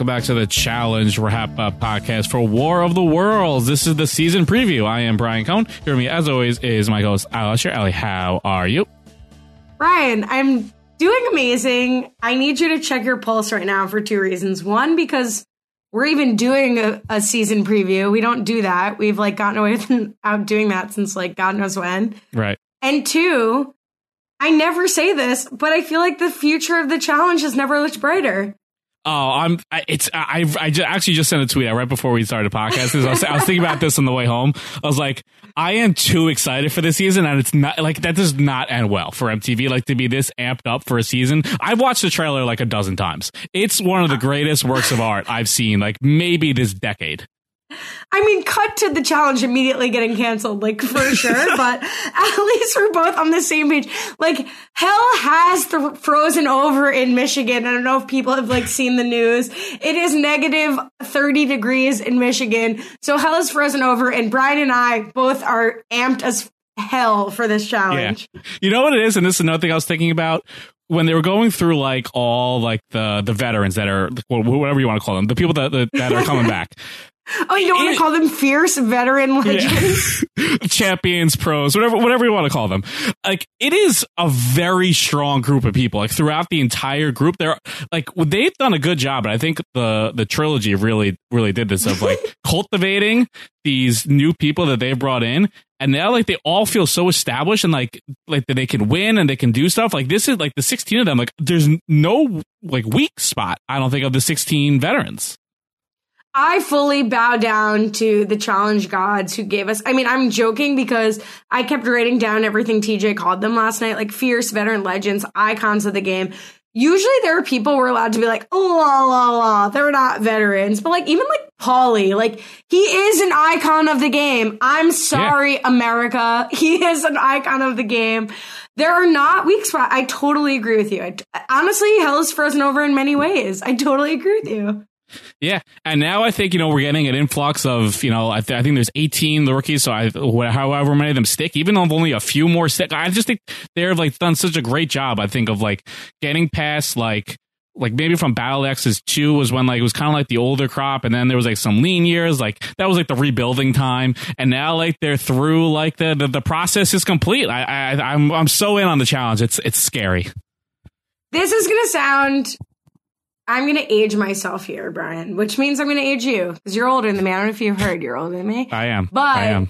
welcome back to the Challenge Wrap Up podcast for War of the Worlds. This is the season preview. I am Brian Cohn. Here with me, as always, is my host, Ali Usher. Ali, how are you? Brian, I'm doing amazing. I need you to check your pulse right now for two reasons. One, because we're even doing a season preview. We don't do that. We've gotten away without doing that since God knows when. Right. And two, I never say this, but I feel like the future of the challenge has never looked brighter. Oh, I actually just sent a tweet out right before we started the podcast. I was thinking about this on the way home. I was like, I am too excited for this season, and it's not that does not end well for MTV. To be this amped up for a season. I've watched the trailer a dozen times. It's one of the greatest works of art I've seen, maybe this decade. I mean, cut to the challenge immediately getting canceled, for sure. But at least we're both on the same page. Hell has frozen over in Michigan. I don't know if people have seen the news. It is negative 30 degrees in Michigan. So hell is frozen over. And Brian and I both are amped as hell for this challenge. Yeah. You know what it is? And this is another thing I was thinking about. When they were going through all the veterans that are, whatever you want to call them, the people that are coming back. Oh, you don't want to call them fierce veteran legends? Yeah. Champions, pros, whatever you want to call them. It is a very strong group of people. Throughout the entire group, they've done a good job. And I think the trilogy really, really did this of cultivating these new people that they've brought in. And now, they all feel so established and that they can win and they can do stuff. This is the 16 of them. There's no weak spot, I don't think, of the 16 veterans. I fully bow down to the challenge gods who gave us. I mean, I'm joking because I kept writing down everything TJ called them last night, fierce veteran legends, icons of the game. Usually there are people we're allowed to be oh, la, la, la, they're not veterans. But even Paulie, he is an icon of the game. I'm sorry, yeah. America. He is an icon of the game. There are not weak spots. I totally agree with you. Honestly, hell is frozen over in many ways. I totally agree with you. Yeah, and now I think, we're getting an influx of, I think there's 18 rookies, so however many of them stick, even though only a few more stick. I just think they've done such a great job, I think, of getting past maybe from Battle X's 2 was when it was kind of the older crop, and then there was some lean years, that was the rebuilding time, and now they're through the process is complete. I'm so in on the challenge. It's scary. This is gonna sound. I'm going to age myself here, Brian, which means I'm going to age you because you're older than me. I don't know if you've heard you're older than me. I am. But, I am.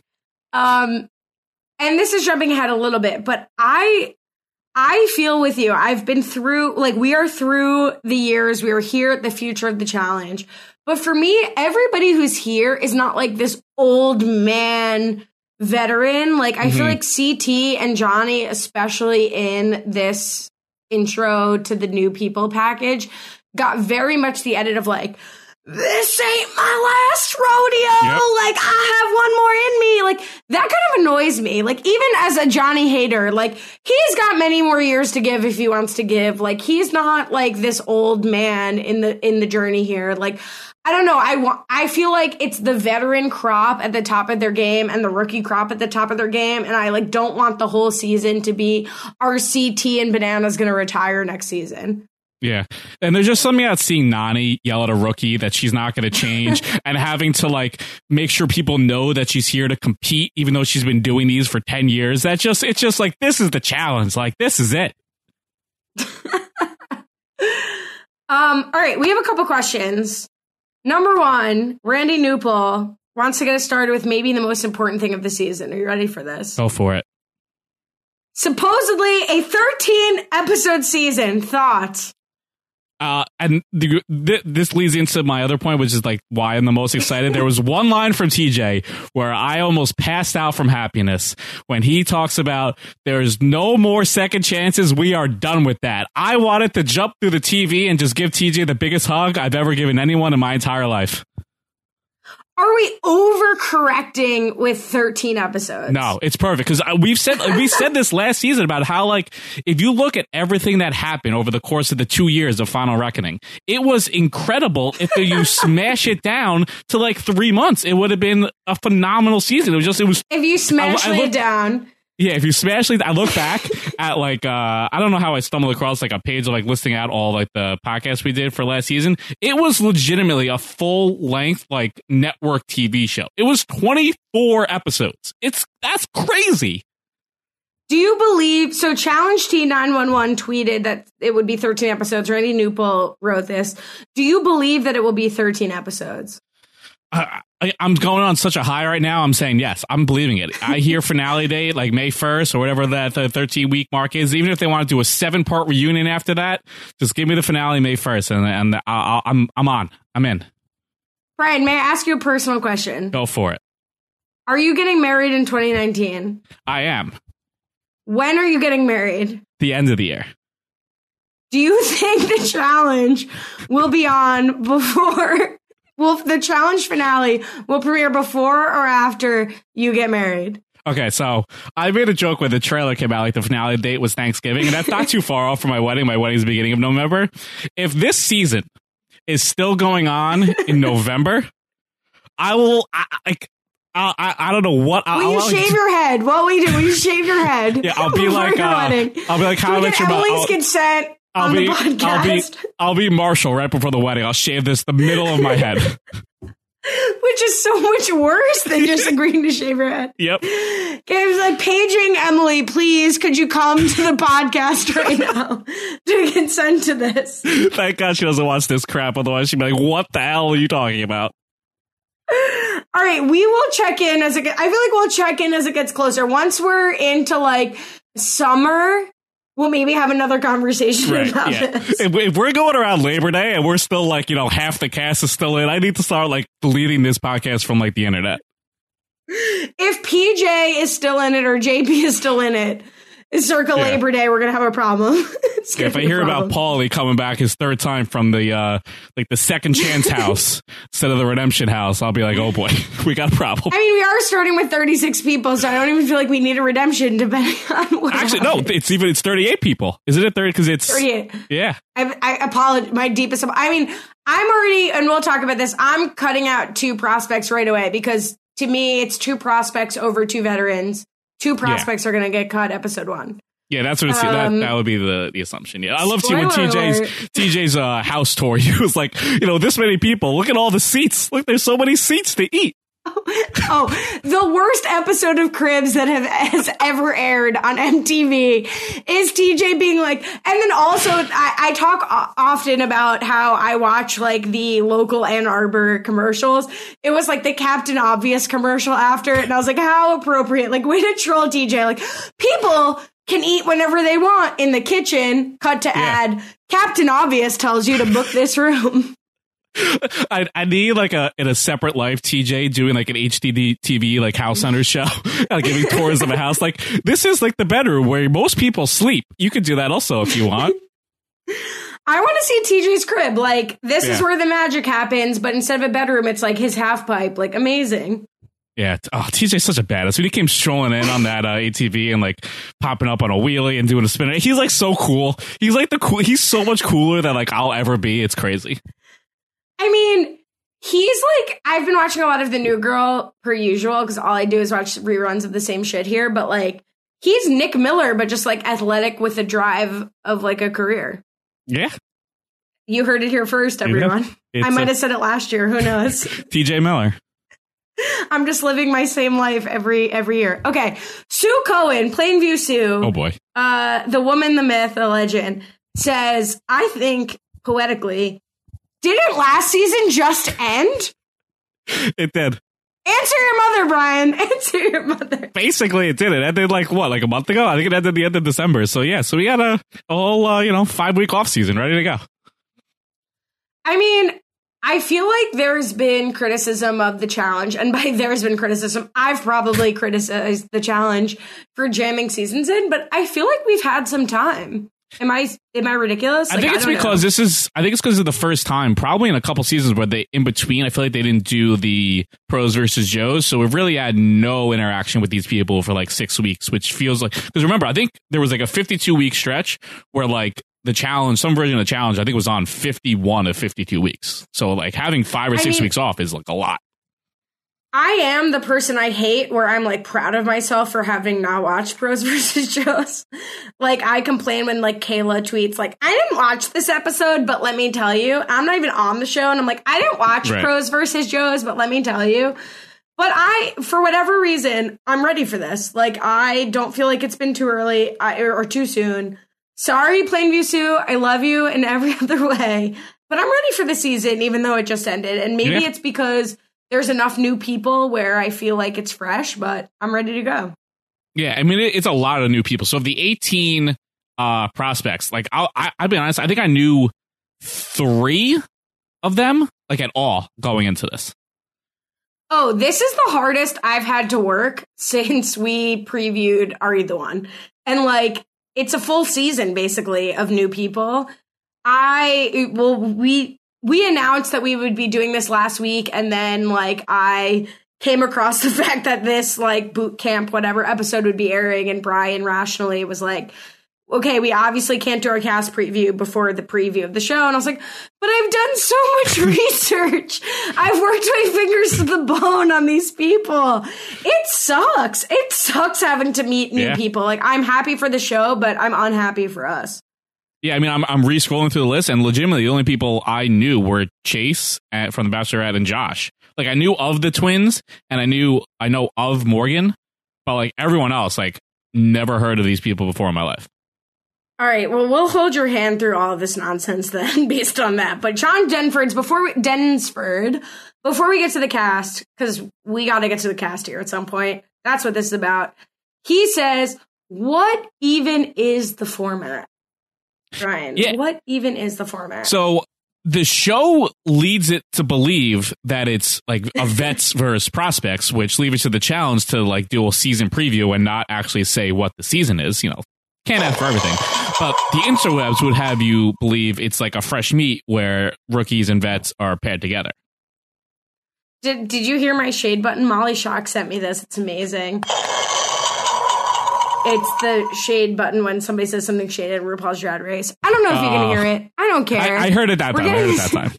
And this is jumping ahead a little bit, but I feel with you. I've been through, we are through the years. We are here at the future of the challenge. But for me, everybody who's here is not this old man veteran. I feel CT and Johnny, especially in this intro to the new people package, got very much the edit of this ain't my last rodeo. Yep. I have one more in me. That kind of annoys me. Even as a Johnny hater, he's got many more years to give if he wants to give. He's not this old man in the journey here. I don't know. I feel it's the veteran crop at the top of their game and the rookie crop at the top of their game. And I don't want the whole season to be RCT and Banana's going to retire next season. Yeah. And there's just something about seeing Nany yell at a rookie that she's not going to change and having to make sure people know that she's here to compete, even though she's been doing these for 10 years. It's just this is the challenge. This is it. All right. We have a couple questions. Number one, Randy Newpol wants to get us started with maybe the most important thing of the season. Are you ready for this? Go for it. Supposedly a 13-episode season. Thoughts? And this leads into my other point, which is why I'm the most excited. There was one line from TJ where I almost passed out from happiness when he talks about there's no more second chances. We are done with that. I wanted to jump through the TV and just give TJ the biggest hug I've ever given anyone in my entire life. Are we overcorrecting with 13 episodes? No, it's perfect because we said this last season about how if you look at everything that happened over the course of the 2 years of Final Reckoning, it was incredible. If you smash it down to 3 months, it would have been a phenomenal season. It was if you smash it down Yeah, if you smash like I look back at like I don't know how I stumbled across like a page of like listing out all like the podcasts we did for last season. It was legitimately a full length like network TV show. It was 24 episodes. That's crazy. Do you believe, so Challenge T911 tweeted that it would be 13 episodes. Randy Newpel wrote this. Do you believe that it will be 13 episodes? I'm going on such a high right now. I'm saying yes. I'm believing it. I hear finale date like May 1st or whatever that 13-week mark is. Even if they want to do a 7-part reunion after that, just give me the finale May 1st, and I'm on. I'm in. Brian, may I ask you a personal question? Go for it. Are you getting married in 2019? I am. When are you getting married? The end of the year. Do you think the challenge will be on before? Will the challenge finale will premiere before or after you get married? Okay, so I made a joke when the trailer came out, like the finale date was Thanksgiving, and that's not too far off from my wedding. My wedding's the beginning of November. If this season is still going on in November, I will. I don't know what. Will you shave your head? What will you do? Will you shave your head? Yeah, I'll be like, how much your Emily's consent on the podcast? I'll be Marshall right before the wedding. I'll shave the middle of my head, which is so much worse than just agreeing to shave your head. Yep. Gabe's like, paging Emily, please, could you come to the podcast right now to consent to this? Thank God she doesn't watch this crap. Otherwise, she'd be like, "What the hell are you talking about?" All right, we will check in I feel like we'll check in as it gets closer. Once we're into like summer, we'll maybe have another conversation about this. If we're going around Labor Day and we're still like, half the cast is still in, I need to start like deleting this podcast from like the internet. If PJ is still in it or JP is still in it, circa Labor Day, we're gonna have a problem. If I hear about Paulie coming back his third time from the like the second chance house instead of the redemption house, I'll be like, oh boy, we got a problem. I mean, we are starting with 36 people, so I don't even feel like we need a redemption depending on what. Actually, no, it's 38 people. Isn't it 30? Because it's 38. Yeah. I apologize. My deepest. I mean, I'm already, and we'll talk about this. I'm cutting out 2 prospects right away because to me, it's 2 prospects over 2 veterans. 2 prospects are going to get cut episode 1. Yeah, that's what that would be the assumption. Yeah, I love seeing when TJ's house tour. He was like, this many people. Look at all the seats. Look, there's so many seats to eat. Oh, the worst episode of Cribs that has ever aired on MTV is TJ being like, and then also I talk often about how I watch like the local Ann Arbor commercials. It was like the Captain Obvious commercial after it, and I was like, how appropriate. Like, way to troll TJ. Like, people can eat whenever they want in the kitchen. Cut to ad. Captain Obvious tells you to book this room. I need like in a separate life TJ doing like an HDD TV like House Hunters show, giving tours of a house. Like, this is like the bedroom where most people sleep. You could do that also if you want. I want to see TJ's crib. Like, this is where the magic happens, but instead of a bedroom, it's like his half pipe. Like, amazing. Yeah. Oh, TJ's such a badass. When he came strolling in on that ATV and like popping up on a wheelie and doing a spinner, he's like so cool. He's like he's so much cooler than like I'll ever be. It's crazy. I mean, he's like, I've been watching a lot of The New Girl per usual because all I do is watch reruns of the same shit here. But like, he's Nick Miller, but just like athletic with the drive of like a career. Yeah. You heard it here first, everyone. I might have said it last year. Who knows? TJ Miller. I'm just living my same life every year. Okay. Sue Cohen, Plainview Sue. Oh boy. The woman, the myth, the legend, says, I think poetically, didn't last season just end? It did. Answer your mother, Brian. Answer your mother. Basically, it did. It ended like what, like a month ago? I think it ended the end of December. So yeah, so we had a whole 5-week off season ready to go. I mean, I feel like there's been criticism of the challenge, and by there's been criticism, I've probably criticized the challenge for jamming seasons in, but I feel like we've had some time. Am I ridiculous? I think it's because because of the first time, probably in a couple seasons where they in between, I feel like they didn't do the pros versus Joes. So we've really had no interaction with these people for like 6 weeks, which feels like, because remember, I think there was like a 52-week stretch where like the challenge, some version of the challenge, I think was on 51 of 52 weeks. So like having 5 or 6 weeks off is like a lot. I am the person I hate where I'm like proud of myself for having not watched Pros versus Joes. Like I complain when like Kayla tweets like, I didn't watch this episode, but let me tell you, I'm not even on the show. And I'm like, I didn't watch Pros versus Joes, but let me tell you. But for whatever reason, I'm ready for this. Like I don't feel like it's been too early or too soon. Sorry, Plainview Sue. I love you in every other way, but I'm ready for the season, even though it just ended. And maybe it's because there's enough new people where I feel like it's fresh, but I'm ready to go. Yeah, I mean, it's a lot of new people. So of the 18 prospects, like I'll be honest, I think I knew 3 of them, like at all, going into this. Oh, this is the hardest I've had to work since we previewed Are You the One? And like, it's a full season basically of new people. We announced that we would be doing this last week, and then like I came across the fact that this like boot camp whatever episode would be airing, and Brian rationally was like, okay, we obviously can't do our cast preview before the preview of the show. And I was like, but I've done so much research. I've worked my fingers to the bone on these people. It sucks. It sucks having to meet new people. Like I'm happy for the show, but I'm unhappy for us. Yeah, I mean, I'm re-scrolling through the list, and legitimately, the only people I knew were Chase from The Bachelorette and Josh. Like, I knew of the twins, and I know of Morgan, but like everyone else, like, never heard of these people before in my life. All right, well, we'll hold your hand through all of this nonsense then, based on that. But John Densford, before we get to the cast, because we got to get to the cast here at some point. That's what this is about. He says, "What even is the format?" Ryan, what even is the format? So the show leads it to believe that it's like a vets versus prospects, which leaves it to the challenge to like do a season preview and not actually say what the season is. You know, can't ask for everything. But the interwebs would have you believe it's like a fresh meet where rookies and vets are paired together. Did you hear my shade button? Molly Shock sent me this. It's amazing. It's the shade button when somebody says something shaded at RuPaul's Drag Race. I don't know if you can hear it. I don't care. I heard it that time.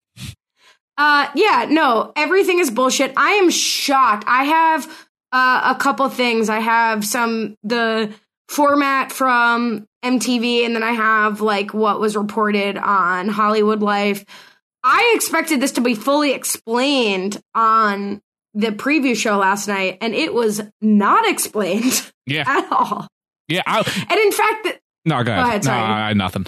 Yeah, no, everything is bullshit. I am shocked. I have a couple things. I have the format from MTV, and then I have like what was reported on Hollywood Life. I expected this to be fully explained on the preview show last night, and it was not explained at all. Yeah. And in fact, no, go ahead. No, nothing.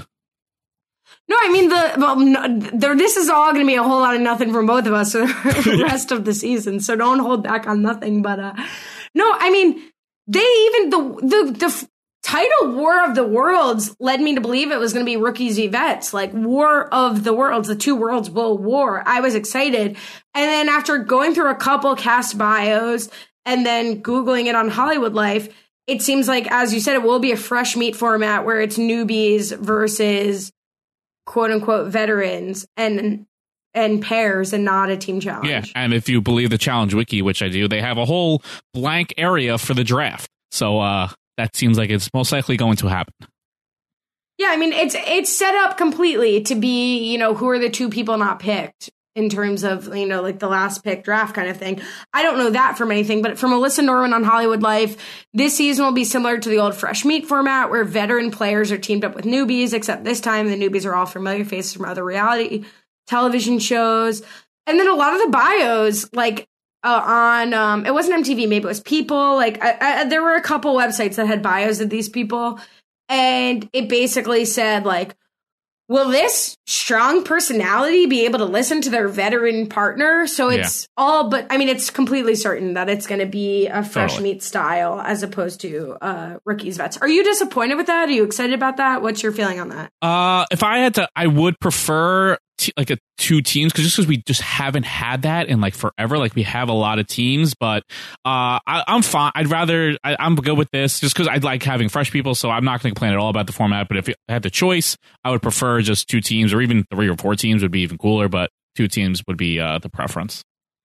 No, I mean, this is all going to be a whole lot of nothing from both of us for the rest of the season, so don't hold back on nothing. But no, I mean, they even, the title War of the Worlds led me to believe it was going to be Rookies v Vets, like War of the Worlds, the two worlds will war. I was excited. And then after going through a couple cast bios and then Googling it on Hollywood Life, it seems like, as you said, it will be a fresh meet format where it's newbies versus quote unquote veterans and pairs and not a team challenge. Yeah. And if you believe the challenge wiki, which I do, they have a whole blank area for the draft. So, that seems like it's most likely going to happen. Yeah, I mean, it's set up completely to be, you know, who are the two people not picked in terms of, you know, like the last pick draft kind of thing. I don't know that from anything, but from Alyssa Norman on Hollywood Life, this season will be similar to the old fresh meat format where veteran players are teamed up with newbies, except this time the newbies are all familiar faces from other reality television shows. And then a lot of the bios, like, on it wasn't MTV, maybe it was People. Like there were a couple websites that had bios of these people, and it basically said like, will this strong personality be able to listen to their veteran partner? So it's all, but I mean, it's completely certain that it's going to be a fresh meat style as opposed to Rookies Vets. Are you disappointed with that? Are you excited about that? What's your feeling on that? If I had to, I would prefer like a two teams because we just haven't had that in like forever. Like we have a lot of teams, but I'm fine. I'm good with this just because I like having fresh people. So I'm not going to complain at all about the format. But if I had the choice, I would prefer just two teams, or even 3 or 4 teams would be even cooler. But 2 teams would be the preference.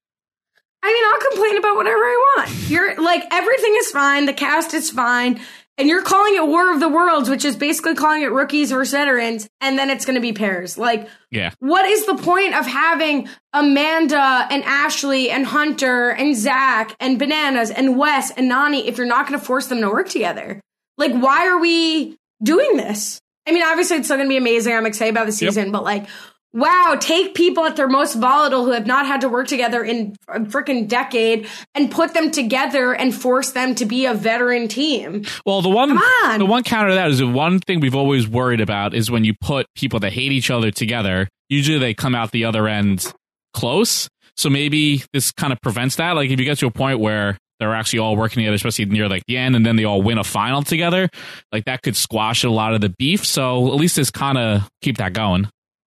I mean, I'll complain about whatever I want. You're like, everything is fine. The cast is fine. And you're calling it War of the Worlds, which is basically calling it rookies versus veterans, and then it's going to be pairs. Like, what is the point of having Amanda and Ashley and Hunter and Zach and Bananas and Wes and Nany if you're not going to force them to work together? Like, why are we doing this? I mean, obviously, it's still going to be amazing. I'm excited about the season, but like, wow, take people at their most volatile who have not had to work together in a freaking decade and put them together and force them to be a veteran team. Well, the one counter to that is the one thing we've always worried about is when you put people that hate each other together, usually they come out the other end close. So maybe this kind of prevents that. Like if you get to a point where they're actually all working together, especially near like the end, and then they all win a final together, like that could squash a lot of the beef. So at least this kind of keep that going.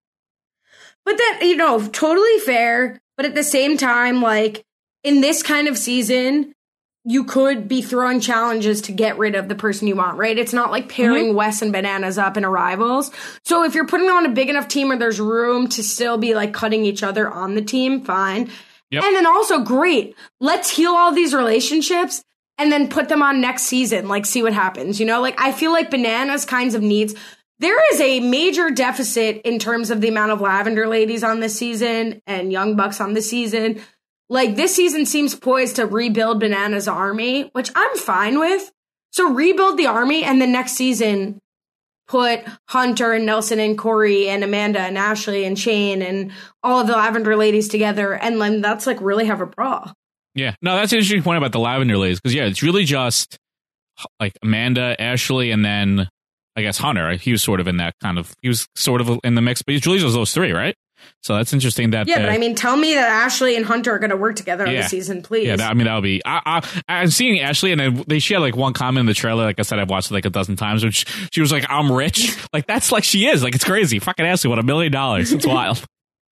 But that, you know, totally fair. But at the same time, like, in this kind of season, you could be throwing challenges to get rid of the person you want, right? It's not like pairing Wes and Bananas up in a Rivals. So if you're putting on a big enough team where there's room to still be, like, cutting each other on the team, fine. Yep. And then also, great. Let's heal all these relationships and then put them on next season. Like, see what happens, you know? Like, I feel like Bananas kinds of needs... There is a major deficit in terms of the amount of Lavender ladies on this season and Young Bucks on this season. Like, this season seems poised to rebuild Bananas' army, which I'm fine with. So rebuild the army, and the next season put Hunter and Nelson and Corey and Amanda and Ashley and Shane and all of the Lavender ladies together, and then that's, like, really have a brawl. Yeah. No, that's an interesting point about the Lavender ladies, because, yeah, it's really just, like, Amanda, Ashley, and then... I guess Hunter, he was sort of in that kind of, he was sort of in the mix, but usually those three, right? So that's interesting that. Yeah, but I mean, tell me that Ashley and Hunter are going to work together on the season, please. Yeah, that would be, I'm seeing Ashley, and she had like one comment in the trailer, like I said, I've watched it like a dozen times, which she was like, I'm rich. Like, that's like she is. Like, it's crazy. Fucking Ashley, what, $1 million. It's wild.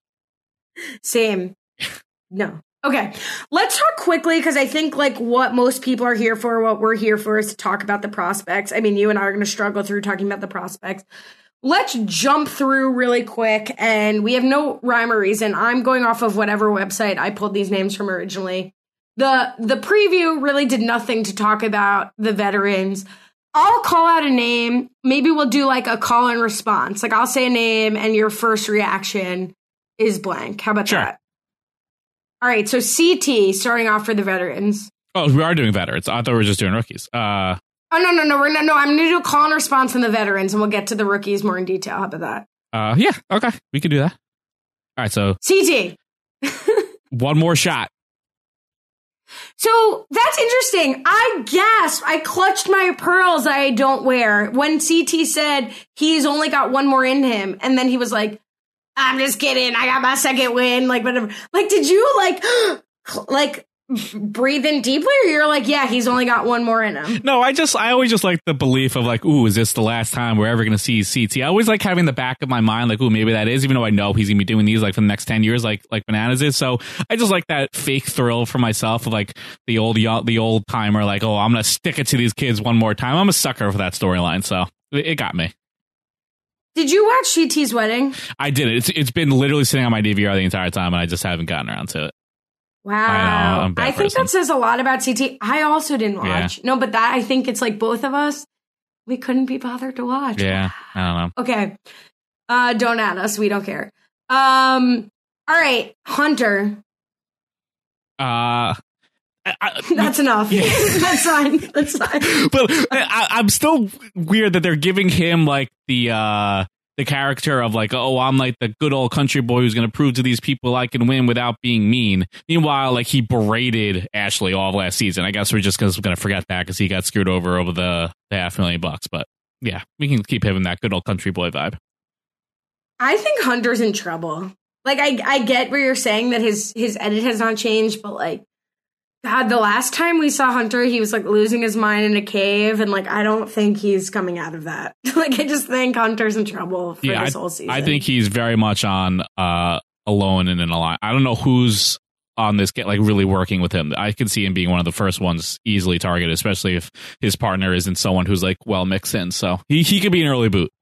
Same. No. Okay, let's talk quickly because I think like what most people are here for, what we're here for is to talk about the prospects. I mean, you and I are going to struggle through talking about the prospects. Let's jump through really quick, and we have no rhyme or reason. I'm going off of whatever website I pulled these names from originally. The preview really did nothing to talk about the veterans. I'll call out a name. Maybe we'll do like a call and response. Like I'll say a name, and your first reaction is blank. How about that? All right, so CT starting off for the veterans. Oh, we are doing veterans. I thought we were just doing rookies. No. I'm going to do a call and response from the veterans, and we'll get to the rookies more in detail. How about that? Yeah, okay, we could do that. All right, so CT. One more shot. So that's interesting. I gasped. I clutched my pearls I don't wear when CT said he's only got one more in him, and then he was like, I'm just kidding. I got my second win. Like, whatever. Like, did you like breathe in deeply, or you're like, yeah, he's only got one more in him? No, I always just like the belief of like, ooh, is this the last time we're ever going to see CT? I always like having the back of my mind, like, ooh, maybe that is, even though I know he's going to be doing these like for the next 10 years, like Bananas is. So I just like that fake thrill for myself of like the old timer, like, oh, I'm going to stick it to these kids one more time. I'm a sucker for that storyline. So it got me. Did you watch CT's wedding? I did. It's been literally sitting on my DVR the entire time, and I just haven't gotten around to it. Wow. I think that says a lot about CT. I also didn't watch. Yeah. No, but that I think it's like both of us, we couldn't be bothered to watch. Yeah, I don't know. Okay. Don't add us. We don't care. All right. Hunter. That's enough. Yeah. That's fine. But I'm still weird that they're giving him like the character of like, oh, I'm like the good old country boy who's going to prove to these people I can win without being mean. Meanwhile, like he berated Ashley all of last season. I guess we're just going to forget that because he got screwed over the $500,000. But yeah, we can keep having that good old country boy vibe. I think Hunter's in trouble. Like I get where you're saying that his edit has not changed, but like, God, the last time we saw Hunter, he was like losing his mind in a cave, and like I don't think he's coming out of that. Like I just think Hunter's in trouble for this whole season. I think he's very much on alone and in a line. I don't know who's on this like really working with him. I can see him being one of the first ones easily targeted, especially if his partner isn't someone who's like well mixed in. So he could be an early boot.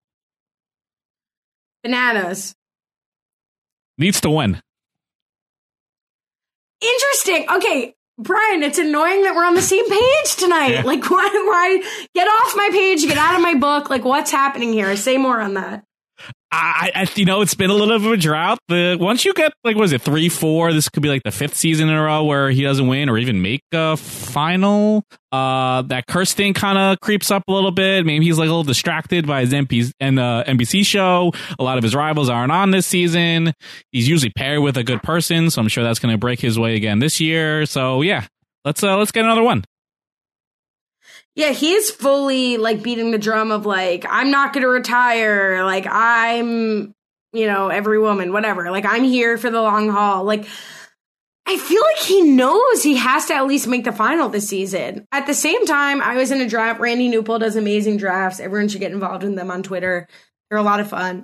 Bananas needs to win. Interesting. Okay. Brian, it's annoying that we're on the same page tonight. Yeah. Like, why get off my page, get out of my book? Like, what's happening here? Say more on that. It's been a little bit of a drought. Once you get, like, what is it, 3-4, this could be like the 5th season in a row where he doesn't win or even make a final. That curse thing kind of creeps up a little bit. Maybe he's like a little distracted by his NBC show. A lot of his rivals aren't on this season. He's usually paired with a good person, so I'm sure that's going to break his way again this year. So yeah, let's get another one. Yeah, he's fully, like, beating the drum of, like, I'm not going to retire. Like, I'm, every woman, whatever. Like, I'm here for the long haul. Like, I feel like he knows he has to at least make the final this season. At the same time, I was in a draft. Randy Newpol does amazing drafts. Everyone should get involved in them on Twitter. They're a lot of fun.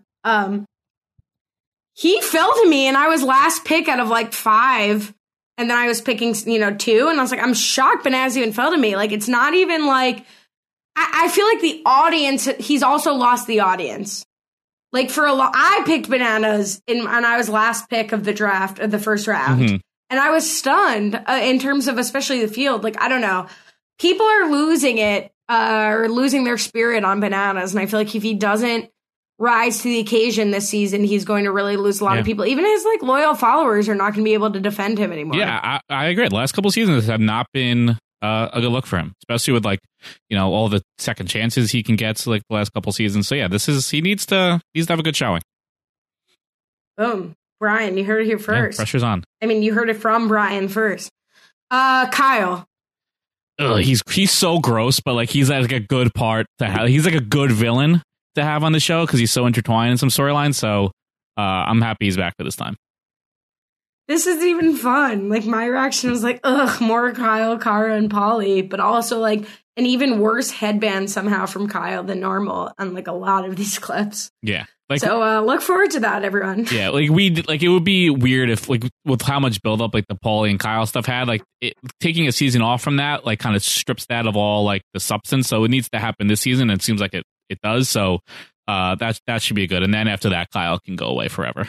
He fell to me, and I was last pick out of, like, 5. And then I was picking, 2, and I was like, I'm shocked Bananas even fell to me. Like, it's not even like, I feel like the audience, he's also lost the audience. Like, I picked Bananas, and I was last pick of the draft, of the first round. Mm-hmm. And I was stunned in terms of especially the field. Like, I don't know. People are losing it, or losing their spirit on Bananas. And I feel like if he doesn't rise to the occasion this season, he's going to really lose a lot of people. Even his, like, loyal followers are not going to be able to defend him anymore. Yeah, I agree. The last couple of seasons have not been a good look for him, especially with, like, all the second chances he can get, like, the last couple of seasons. So yeah, he needs to have a good showing. Boom. Brian, you heard it here first. Yeah, pressure's on. I mean, you heard it from Brian first. Kyle. Ugh, he's so gross, but, like, he's like a good part to have. He's like a good villain to have on the show because he's so intertwined in some storylines. So I'm happy he's back for this time. This isn't even fun. Like, my reaction was like, ugh, more Kyle, Cara, and Pauly, but also, like, an even worse headband somehow from Kyle than normal on, like, a lot of these clips. Yeah. Like, so look forward to that, everyone. Yeah, like it would be weird if, like, with how much buildup like the Pauly and Kyle stuff had, like, taking a season off from that, like, kind of strips that of all, like, the substance. So it needs to happen this season. And it seems like it does. So that should be good. And then after that, Kyle can go away forever.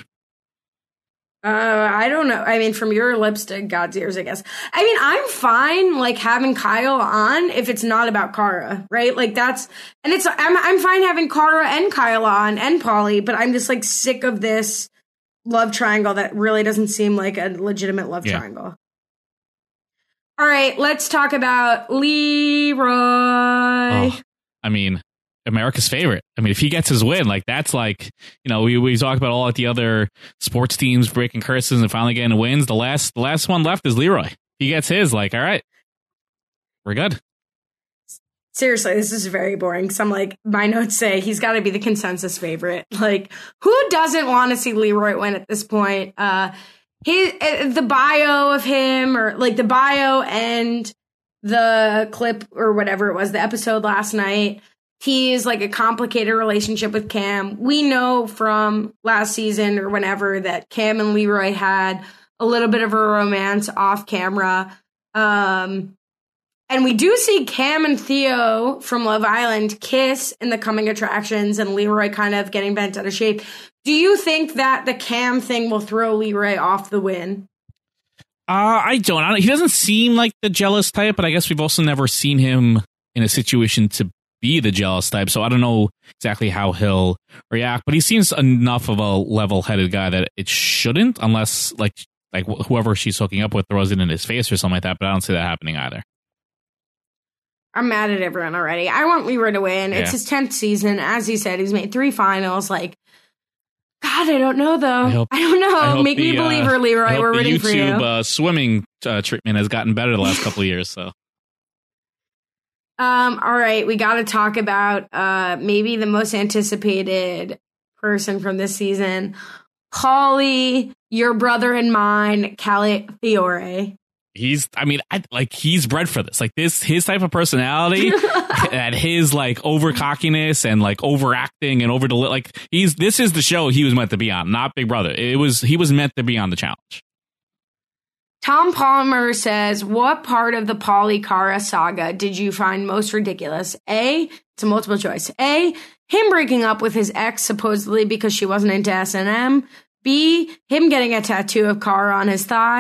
I don't know. I mean, from your lips to God's ears, I guess. I mean, I'm fine, like, having Kyle on if it's not about Cara, right? Like, I'm fine having Cara and Kyle on and Pauly, but I'm just, like, sick of this love triangle that really doesn't seem like a legitimate love triangle. All right, let's talk about Leroy. Oh, I mean, America's favorite. I mean, if he gets his win, like, that's like, we talk about all like the other sports teams breaking curses and finally getting wins. The last one left is Leroy. He gets his, like, all right, we're good. Seriously, this is very boring. Some, like, my notes say he's got to be the consensus favorite. Like, who doesn't want to see Leroy win at this point? The bio of him, or like the bio and the clip or whatever it was, the episode last night. He's like a complicated relationship with Cam. We know from last season or whenever that Cam and Leroy had a little bit of a romance off camera. And we do see Cam and Theo from Love Island kiss in the coming attractions and Leroy kind of getting bent out of shape. Do you think that the Cam thing will throw Leroy off the win? I don't. He doesn't seem like the jealous type, but I guess we've also never seen him in a situation to be the jealous type, so I don't know exactly how he'll react, but he seems enough of a level-headed guy that it shouldn't, unless like whoever she's hooking up with throws it in his face or something like that, but I don't see that happening either. I'm mad at everyone already. I want Leroy to win. Yeah. It's his 10th season. As he said, he's made 3 finals. Like, God, I don't know, though. I don't know. Make me a believer, Leroy. We're rooting for you. The YouTube swimming treatment has gotten better the last couple of years, so. All right, we got to talk about maybe the most anticipated person from this season, Pauly, your brother and mine, Calafiore. He's bred for this. Like, his type of personality and his, like, over cockiness and, like, overacting and this is the show he was meant to be on, not Big Brother. He was meant to be on the challenge. Tom Palmer says, what part of the Pauly Cara saga did you find most ridiculous? A, it's a multiple choice. A, him breaking up with his ex supposedly because she wasn't into S&M. B, him getting a tattoo of Cara on his thigh.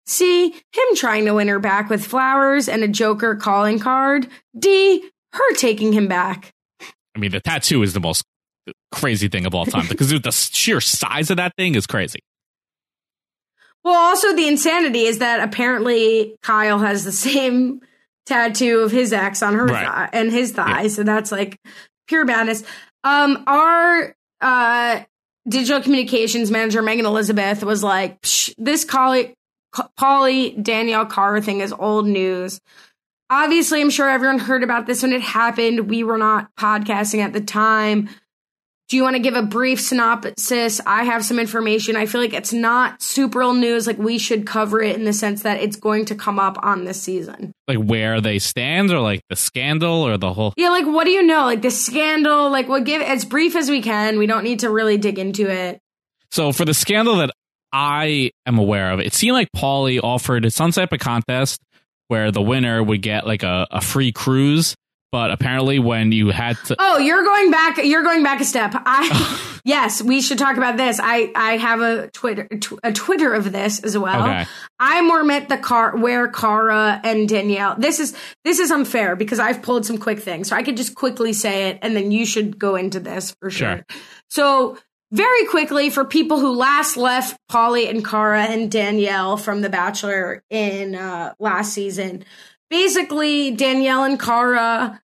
C, him trying to win her back with flowers and a Joker calling card. D, her taking him back. I mean, the tattoo is the most crazy thing of all time because the sheer size of that thing is crazy. Well, also the insanity is that apparently Kyle has the same tattoo of his ex on her thigh and his thigh. Yeah. So that's like pure madness. Our digital communications manager, Megan Elizabeth, was like, this Pauly Danielle Cara thing is old news. Obviously, I'm sure everyone heard about this when it happened. We were not podcasting at the time. Do you want to give a brief synopsis? I have some information. I feel like it's not super old news. Like, we should cover it in the sense that it's going to come up on this season. Like, where they stand, or like the scandal, or the whole... Yeah, like, what do you know? Like, the scandal, like, we'll give it as brief as we can. We don't need to really dig into it. So, for the scandal that I am aware of, it seemed like Pauly offered some type of contest where the winner would get, like, a free cruise. But apparently when you had to... Oh, you're going back a step. Yes, we should talk about this. I have a Twitter of this as well. Okay. I more meant where Cara and Danielle... This is unfair because I've pulled some quick things. So I could just quickly say it and then you should go into this for sure. So very quickly, for people who last left Pauly and Cara and Danielle from The Bachelor in last season... Basically, Danielle and Cara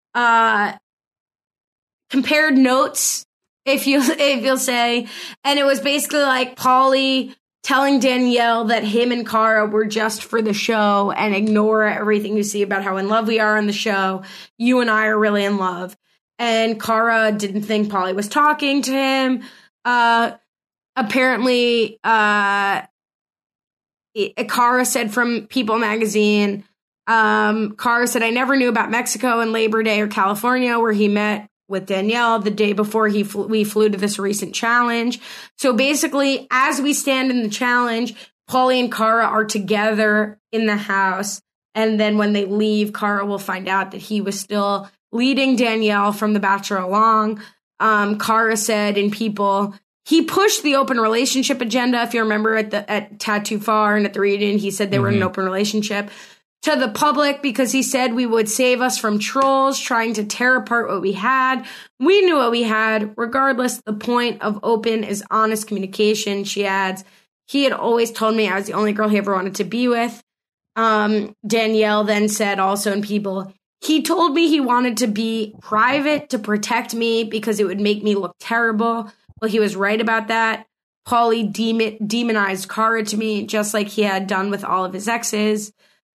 compared notes, if you'll say, and it was basically like Pauly telling Danielle that him and Cara were just for the show and ignore everything you see about how in love we are on the show. You and I are really in love. And Cara didn't think Pauly was talking to him. Apparently, Cara said from People magazine. Cara said, I never knew about Mexico and Labor Day or California, where he met with Danielle the day before we flew to this recent challenge. So basically, as we stand in the challenge, Pauly and Cara are together in the house. And then when they leave, Cara will find out that he was still leading Danielle from The Bachelor along. Cara said in People, he pushed the open relationship agenda. If you remember at Tattoo Far and at the reunion, he said they were in an open relationship. To the public, because he said we would save us from trolls trying to tear apart what we had. We knew what we had. Regardless, the point of open is honest communication, she adds. He had always told me I was the only girl he ever wanted to be with. Danielle then said also in People, he told me he wanted to be private to protect me because it would make me look terrible. Well, he was right about that. Pauly demonized Cara to me, just like he had done with all of his exes.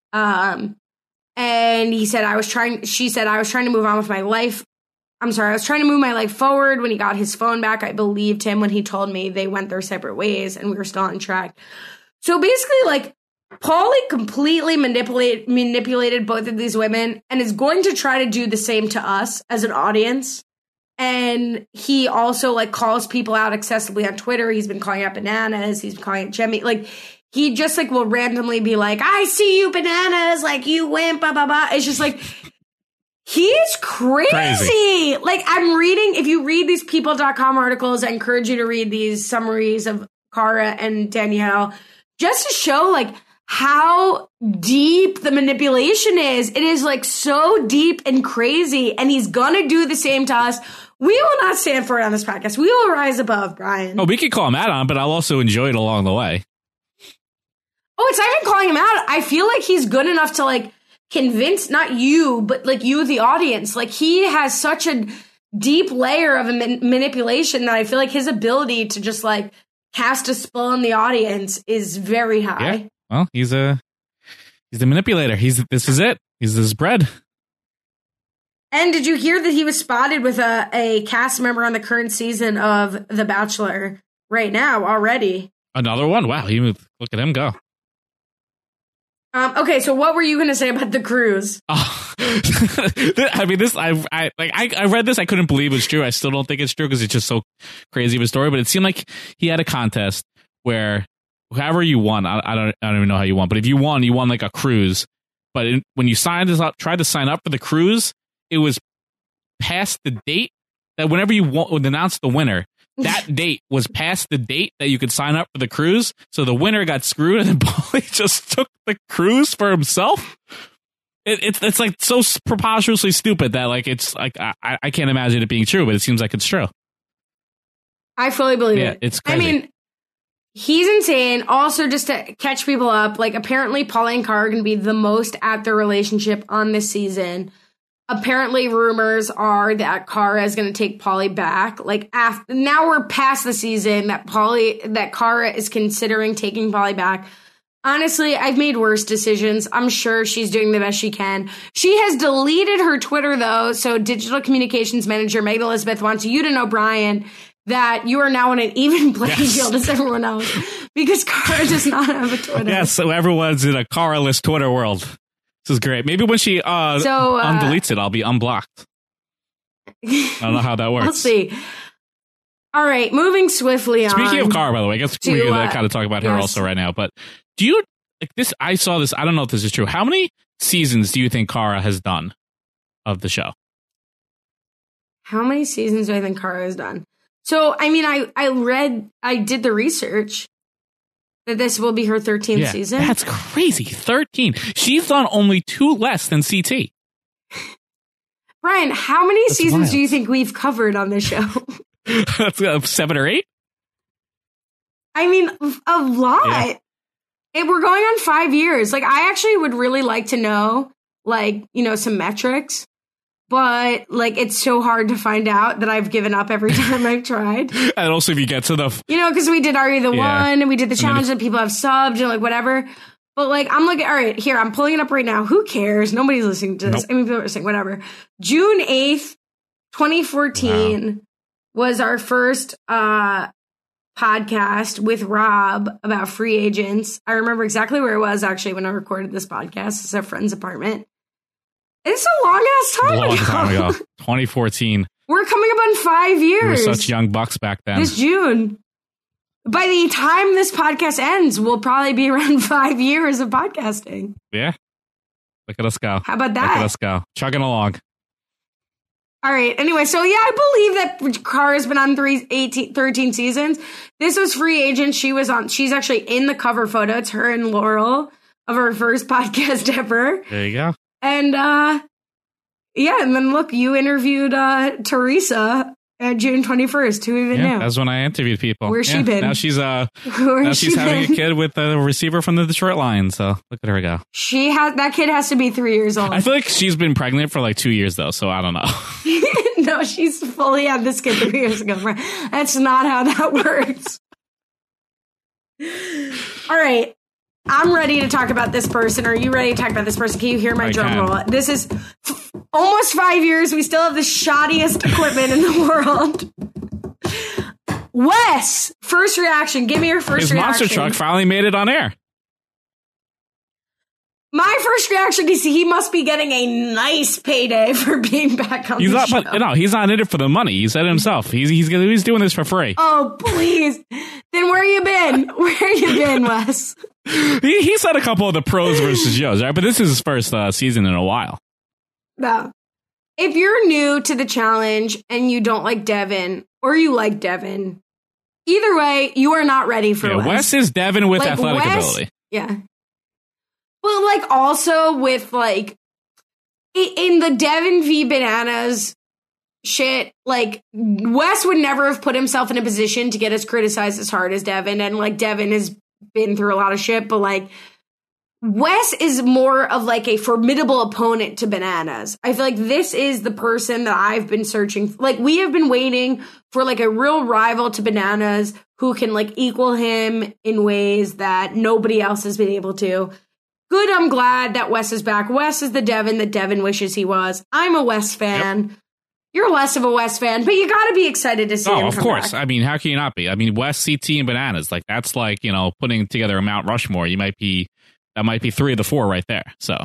And she said, I was trying to move on with my life. I was trying to move my life forward. When he got his phone back, I believed him when he told me they went their separate ways and we were still on track. So basically, like, Pauly completely manipulated both of these women and is going to try to do the same to us as an audience. And he also, like, calls people out excessively on Twitter. He's been calling out Bananas. He's been calling out Jemmye. Like, he just, like, will randomly be like, I see you, Bananas, like, you wimp, blah, blah, blah. It's just, like, he's crazy. Like, I'm reading, if you read these People.com articles, I encourage you to read these summaries of Cara and Danielle, just to show, like, how deep the manipulation is. It is, like, so deep and crazy, and he's gonna do the same to us. We will not stand for it on this podcast. We will rise above, Brian. Oh, we could call him out on, but I'll also enjoy it along the way. Oh, it's not even calling him out. I feel like he's good enough to, like, convince, not you, but, like, you, the audience. Like, he has such a deep layer of manipulation that I feel like his ability to just, like, cast a spell on the audience is very high. Yeah. Well, he's the manipulator. This is it. He's this bread. And did you hear that he was spotted with a cast member on the current season of The Bachelor right now already? Another one? Wow. Look at him go. Okay, so what were you going to say about the cruise? Oh. I mean, I read this. I couldn't believe it's true. I still don't think it's true because it's just so crazy of a story. But it seemed like he had a contest where however you won, I don't even know how you won, but if you won like a cruise. But when you tried to sign up for the cruise, it was past the date that whenever you would announce the winner, that date was past the date that you could sign up for the cruise. So the winner got screwed, and then Paulie just took the cruise for himself. It's like so preposterously stupid that like it's like I can't imagine it being true, but it seems like it's true. I fully believe it. It's crazy. I mean, he's insane. Also, just to catch people up, like apparently Paulie and Cara are going to be the most at their relationship on this season. Apparently, rumors are that Cara is going to take Paulie back. Like now we're past the season that Cara is considering taking Paulie back. Honestly, I've made worse decisions. I'm sure she's doing the best she can. She has deleted her Twitter, though. So digital communications manager Megan Elizabeth wants you to know, Brian, that you are now on an even playing field as everyone else because Cara does not have a Twitter. Yes, so everyone's in a Cara-less Twitter world. This is great. Maybe when she undeletes it, I'll be unblocked. I don't know how that works. We'll see. All right, moving swiftly on. Speaking of Cara, by the way, I guess we're going to kind of talk about her also right now. But do you like this? I saw this. I don't know if this is true. How many seasons do you think Cara has done of the show? How many seasons do I think Cara has done? So, I mean, I did the research that this will be her 13th season. That's crazy. 13. She's done only 2 less than CT. Brian, how many seasons do you think we've covered on this show? 7 or 8? I mean, a lot. Yeah. We're going on 5 years. Like, I actually would really like to know, like, you know, some metrics. But, like, it's so hard to find out that I've given up every time I've tried. And also if you get to the... You know, because we did Are You the One, and we did the challenge that people have subbed, and, like, whatever. But, like, I'm looking... All right, here, I'm pulling it up right now. Who cares? Nobody's listening to this. Nope. I mean, people are listening, whatever. June 8th, 2014 was our first podcast with Rob about free agents. I remember exactly where it was, actually, when I recorded this podcast. It's our friend's apartment. It's a long time ago. 2014. We're coming up on 5 years. We were such young bucks back then. This June. By the time this podcast ends, we'll probably be around 5 years of podcasting. Yeah. Look at us go. How about that? Look at us go. Chugging along. All right. Anyway, so yeah, I believe that Cara's been on 13 seasons. This was Free Agent. She's actually in the cover photo. It's her and Laurel of our first podcast ever. There you go. And, and then look, you interviewed Teresa at June 21st. Who even knew? That's when I interviewed people. Where's she been? Now she's having a kid with a receiver from the Detroit Lions. So look at her go. That kid has to be 3 years old. I feel like she's been pregnant for like 2 years though, so I don't know. No, she's fully had this kid 3 years ago. That's not how that works. All right. I'm ready to talk about this person. Are you ready to talk about this person? Can you hear my drum roll? This is almost 5 years. We still have the shoddiest equipment in the world. Wes, first reaction. Give me your first reaction. His monster truck finally made it on air. My first reaction is he must be getting a nice payday for being back on the show. No, he's not in it for the money. He said it himself. He's doing this for free. Oh, please. Then where you been? Where you been, Wes? He's had a couple of the pros versus shows, right? But this is his first season in a while. No. If you're new to the challenge and you don't like Devin, or you like Devin, either way, you are not ready for Wes. Wes is Devin with athletic ability. Yeah. Well, like, also with, like, in the Devin v. Bananas shit, like, Wes would never have put himself in a position to get as criticized as hard as Devin, and, like, Devin has been through a lot of shit, but, like, Wes is more of, like, a formidable opponent to Bananas. I feel like this is the person that I've been searching for. Like, we have been waiting for, like, a real rival to Bananas who can, like, equal him in ways that nobody else has been able to. Good, I'm glad that Wes is back. Wes is the Devin that Devin wishes he was. I'm a Wes fan. Yep. You're less of a Wes fan, but you got to be excited to see him come of course. back. I mean, how can you not be? I mean, Wes, CT, and Bananas, like, that's like, you know, putting together a Mount Rushmore. That might be 3 of the 4 right there. So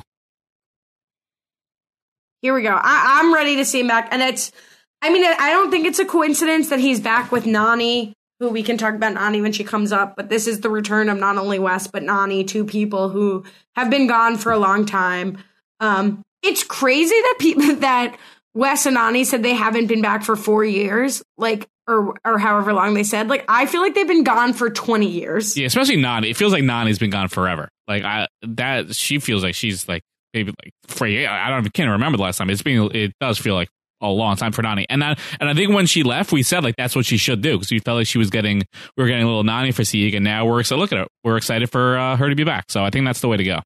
here we go. I'm ready to see him back. And I don't think it's a coincidence that he's back with Nany, who we can talk about Nany when she comes up, but this is the return of not only Wes, but Nany, 2 people who have been gone for a long time. It's crazy that Wes and Nany said they haven't been back for 4 years, like, or however long they said. Like, I feel like they've been gone for 20 years. Yeah, especially Nany. It feels like Nany's been gone forever. Like, she feels like she's like maybe like free. Can't remember the last time. It does feel like a long time for Nany. And I think when she left, we said like that's what she should do, because we felt like we were getting a little Nany fatigue, and now we're excited for her to be back. So I think that's the way to go.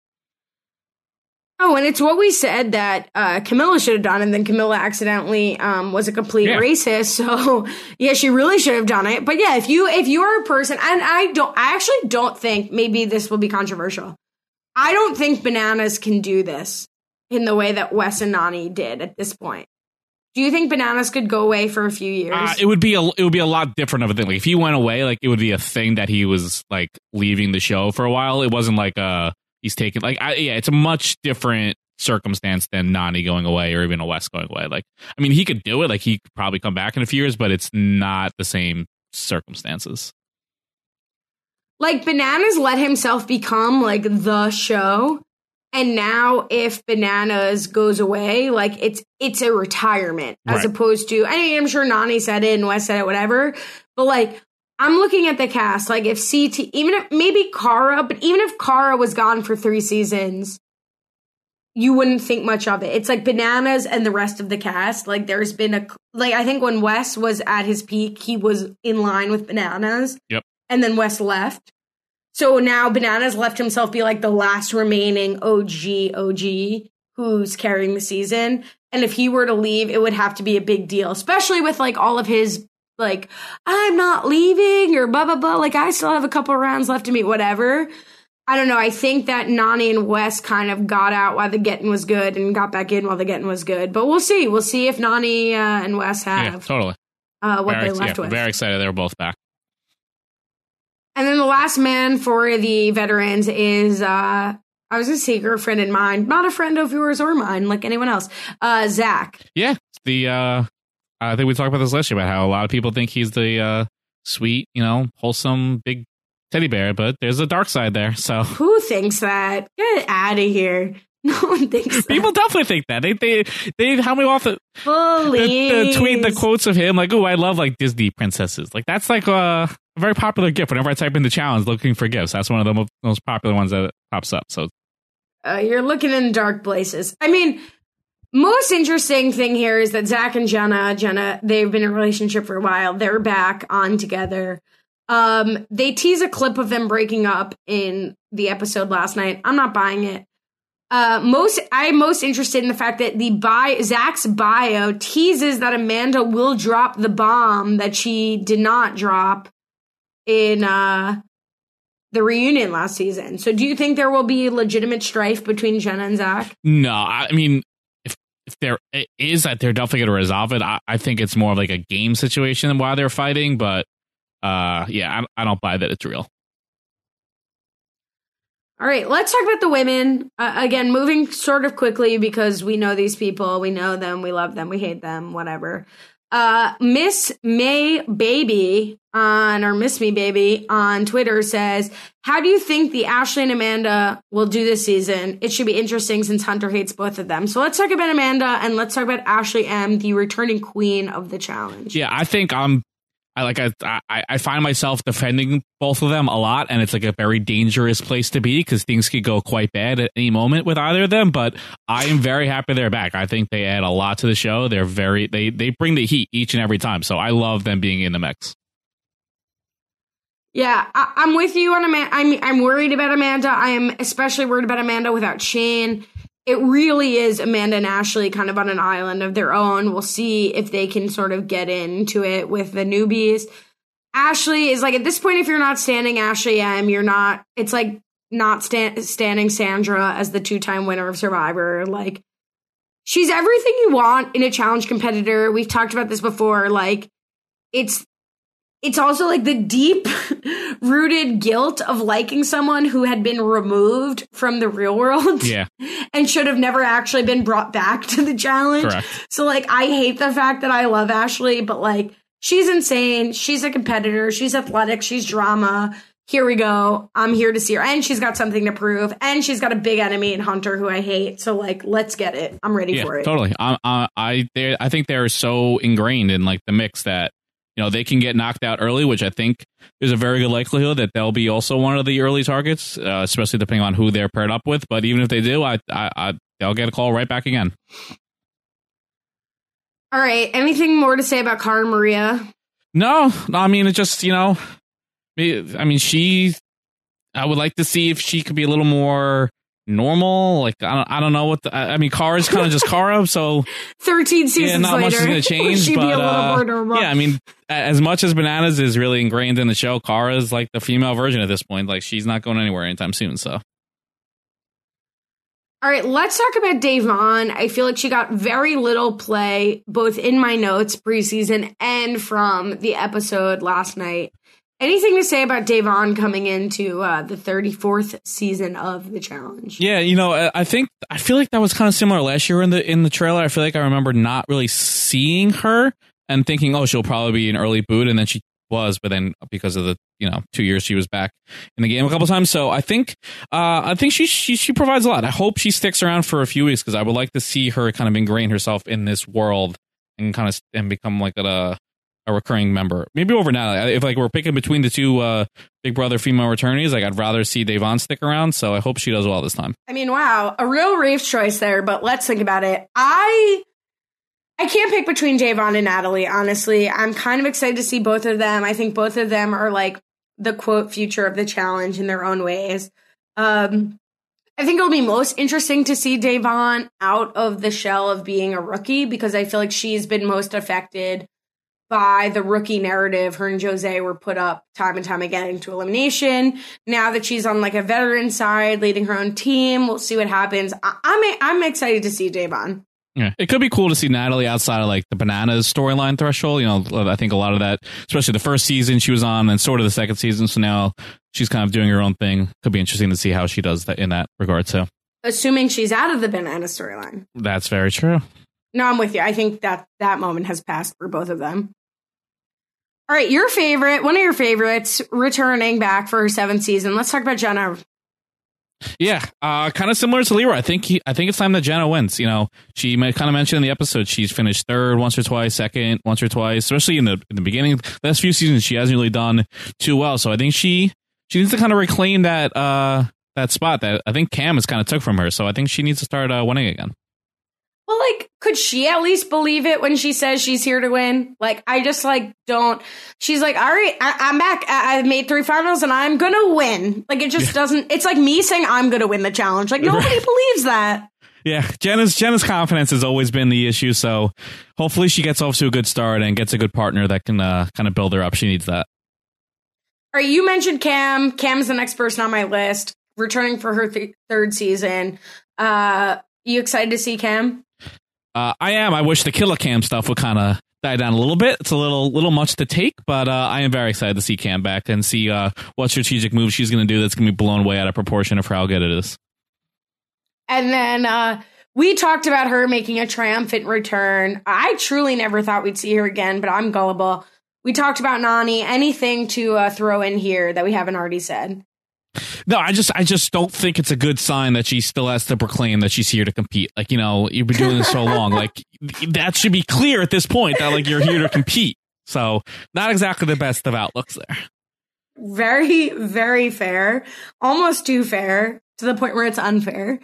Oh, and it's what we said that Camilla should have done, and then Camilla accidentally was a complete racist. So yeah, she really should have done it. But yeah, if you are a person, and I actually don't think, maybe this will be controversial, I don't think Bananas can do this in the way that Wes and Nany did at this point. Do you think Bananas could go away for a few years? It would be a lot different of a thing. Like if he went away, like it would be a thing that he was like leaving the show for a while. It wasn't like he's taking it's a much different circumstance than Nany going away or even a Wes going away. Like, I mean, he could do it. Like he could probably come back in a few years, but it's not the same circumstances. Like Bananas let himself become like the show. And now if Bananas goes away, like it's a retirement as opposed to, I mean, I'm sure Nany said it and Wes said it, whatever. But like, I'm looking at the cast, like if CT, even if maybe Cara, but even if Cara was gone for 3 seasons, you wouldn't think much of it. It's like Bananas and the rest of the cast. Like there's been I think when Wes was at his peak, he was in line with Bananas. Yep. And then Wes left. So now Bananas left himself be like the last remaining OG who's carrying the season. And if he were to leave, it would have to be a big deal, especially with like all of his like, I'm not leaving or blah, blah, blah. Like I still have a couple rounds left to meet, whatever. I don't know. I think that Nany and Wes kind of got out while the getting was good and got back in while the getting was good. But we'll see. We'll see if Nany and Wes have totally what they left with. Very excited they were both back. And then the last man for the veterans is, I was going to say girlfriend in mine, not a friend of yours or mine, like anyone else, Zach. Yeah, I think we talked about this last year about how a lot of people think he's the sweet, wholesome, big teddy bear, but there's a dark side there. So who thinks that? Get out of here. No one thinks that. People definitely think that. They how many often the tweet the quotes of him like, oh, I love like Disney princesses. Like that's like a very popular gift. Whenever I type in the challenge looking for gifts, that's one of the most popular ones that pops up. So you're looking in dark places. I mean, most interesting thing here is that Zach and Jenna, they've been in a relationship for a while. They're back on together. They tease a clip of them breaking up in the episode last night. I'm not buying it. I'm most interested in the fact that Zach's bio teases that Amanda will drop the bomb that she did not drop in the reunion last season. So do you think there will be legitimate strife between Jenna and Zach? No, I mean, if there is, they're definitely going to resolve it. I think it's more of like a game situation while they're fighting, but I don't buy that it's real. All right, let's talk about the women. Again, moving sort of quickly because we know these people. We know them. We love them. We hate them. Whatever. Miss May Baby Miss Me Baby on Twitter says, how do you think the Ashley and Amanda will do this season? It should be interesting since Hunter hates both of them. So let's talk about Amanda and let's talk about Ashley M., the returning queen of the challenge. Yeah, I think I find myself defending both of them a lot, and it's like a very dangerous place to be because things could go quite bad at any moment with either of them. But I am very happy they're back. I think they add a lot to the show. They're they bring the heat each and every time. So I love them being in the mix. Yeah, I'm with you on Amanda. I'm worried about Amanda. I am especially worried about Amanda without Shane. It really is Amanda and Ashley kind of on an island of their own. We'll see if they can sort of get into it with the newbies. Ashley is like, at this point, if you're not standing Ashley M, you're not, it's like not standing Sandra as the 2-time winner of Survivor. Like, she's everything you want in a challenge competitor. We've talked about this before. Like, it's also like the deep rooted guilt of liking someone who had been removed from the real world. Yeah. And should have never actually been brought back to the challenge. Correct. So like, I hate the fact that I love Ashley, but like, she's insane. She's a competitor. She's athletic. She's drama. here we go. I'm here to see her. And she's got something to prove. And she's got a big enemy in Hunter who I hate. So like, let's get it. I'm ready for it. Totally. I think they're so ingrained in like the mix that, you know, they can get knocked out early, which I think there's a very good likelihood that they'll be also one of the early targets, especially depending on who they're paired up with. But even if they do, they'll get a call right back again. All right. Anything more to say about Cara Maria? No, I mean, it just, you know, I mean, I would like to see if she could be a little more normal. Like, I don't know I mean, Cara's kind of just Cara, so 13 seasons not later, much is going to change. she'd but, be a little more normal. Yeah, I mean, as much as Bananas is really ingrained in the show, Cara is like the female version at this point. Like, she's not going anywhere anytime soon, so. All right, let's talk about Da'Vonne. I feel like she got very little play, both in my notes preseason and from the episode last night. Anything to say about Da'Vonne coming into the 34th season of the challenge? Yeah, you know, I feel like that was kind of similar last year in the trailer. I feel like I remember not really seeing her and thinking, oh, she'll probably be an early boot, and then she was, but then because of the 2 years she was back in the game a couple times. So I think she provides a lot. I hope she sticks around for a few weeks because I would like to see her kind of ingrain herself in this world and become like a recurring member. Maybe over Natalie. If like we're picking between the two Big Brother female returnees, like I'd rather see Da'Vonne stick around. So I hope she does well this time. I mean, wow, a real Rafe choice there. But let's think about it. I can't pick between Da'Vonne and Natalie, honestly. I'm kind of excited to see both of them. I think both of them are like the quote future of the challenge in their own ways. I think it'll be most interesting to see Da'Vonne out of the shell of being a rookie because I feel like she's been most affected by the rookie narrative. Her and Jose were put up time and time again into elimination. Now that she's on like a veteran side, leading her own team, we'll see what happens. I'm excited to see Da'Vonne. Yeah, it could be cool to see Natalie outside of like the Bananas storyline threshold. You know, I think a lot of that, especially the first season she was on and sort of the second season. So now she's kind of doing her own thing. Could be interesting to see how she does that in that regard too. Assuming she's out of the Banana storyline. That's very true. No, I'm with you. I think that moment has passed for both of them. All right, one of your favorites, returning back for her 7th season. Let's talk about Jenna. Yeah, kind of similar to Leroy. I think it's time that Jenna wins. You know, she kind of mentioned in the episode she's finished 3rd once or twice, 2nd once or twice. Especially in the beginning, the last few seasons, she hasn't really done too well. So I think she needs to kind of reclaim that spot that I think Cam has kind of took from her. So I think she needs to start winning again. Well, like, could she at least believe it when she says she's here to win? Like, I just, like, don't. She's like, all right, I'm back. I made 3 finals and I'm going to win. Like, it just doesn't. It's like me saying I'm going to win the challenge. Like, nobody believes that. Yeah, Jenna's confidence has always been the issue. So hopefully she gets off to a good start and gets a good partner that can kind of build her up. She needs that. All right, you mentioned Cam. Cam's the next person on my list, returning for her 3rd season. You excited to see Cam? I am. I wish the Killer Cam stuff would kind of die down a little bit. It's a little much to take, but I am very excited to see Cam back and see what strategic move she's going to do that's going to be blown way out of proportion of how good it is. And then we talked about her making a triumphant return. I truly never thought we'd see her again, but I'm gullible. We talked about Nany. Anything to throw in here that we haven't already said? No, I just don't think it's a good sign that she still has to proclaim that she's here to compete. Like, you know, you've been doing this so long. Like, that should be clear at this point that, like, you're here to compete. So, not exactly the best of outlooks there. Very, very fair. Almost too fair to the point where it's unfair.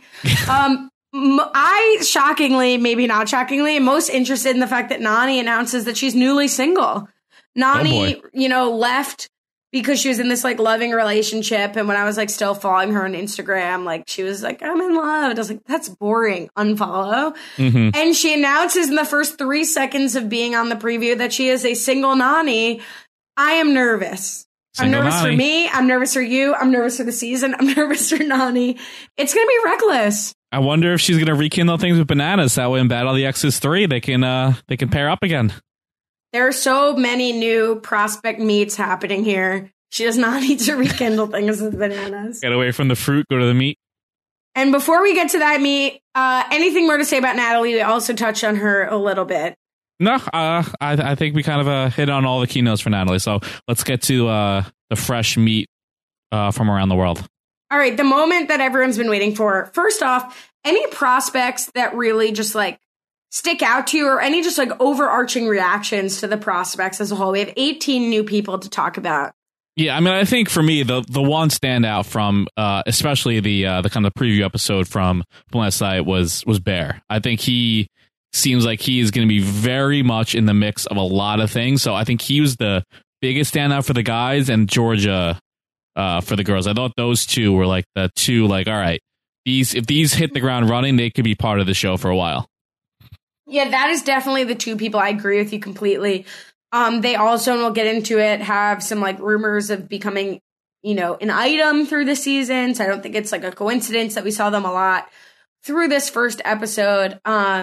I shockingly, maybe not shockingly, am most interested in the fact that Nany announces that she's newly single. Nany, left because she was in this like loving relationship. And when I was like still following her on Instagram, like she was like, I'm in love. And I was like, that's boring. Unfollow. Mm-hmm. And she announces in the first 3 seconds of being on the preview that she is a single Nany. I am nervous. I'm nervous for me. I'm nervous for you. I'm nervous for the season. I'm nervous for Nany. It's going to be reckless. I wonder if she's going to rekindle things with Bananas. That way in Battle of the X's 3, they can pair up again. There are so many new prospect meets happening here. She does not need to rekindle things with Bananas. Get away from the fruit, go to the meat. And before we get to that meet, anything more to say about Natalie? We also touched on her a little bit. No, I think we kind of hit on all the keynotes for Natalie. So let's get to the fresh meat from around the world. All right, the moment that everyone's been waiting for. First off, any prospects that really just like stick out to you, or any just like overarching reactions to the prospects as a whole? We have 18 new people to talk about. Yeah, I mean, I think for me, the one standout from especially the kind of preview episode from last night was Bear. I think he seems like he is going to be very much in the mix of a lot of things. So I think he was the biggest standout for the guys, and Georgia for the girls. I thought those two were like the two, like, all right, if these hit the ground running, they could be part of the show for a while. Yeah, that is definitely the two people. I agree with you completely. They also, and we'll get into it, have some like rumors of becoming, an item through the season. So I don't think it's like a coincidence that we saw them a lot through this first episode.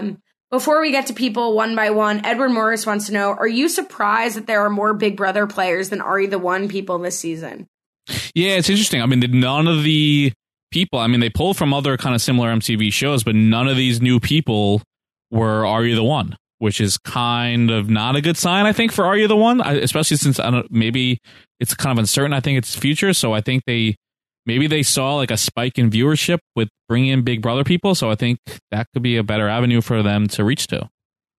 Before we get to people one by one, Edward Morris wants to know, are you surprised that there are more Big Brother players than Are You the One people this season? Yeah, it's interesting. I mean, none of the people, I mean, they pulled from other kind of similar MTV shows, but none of these new people were Are You the One, which is kind of not a good sign, I think, for Are You the One, especially since maybe it's kind of uncertain. I think it's future. So I think maybe they saw like a spike in viewership with bringing in Big Brother people. So I think that could be a better avenue for them to reach to.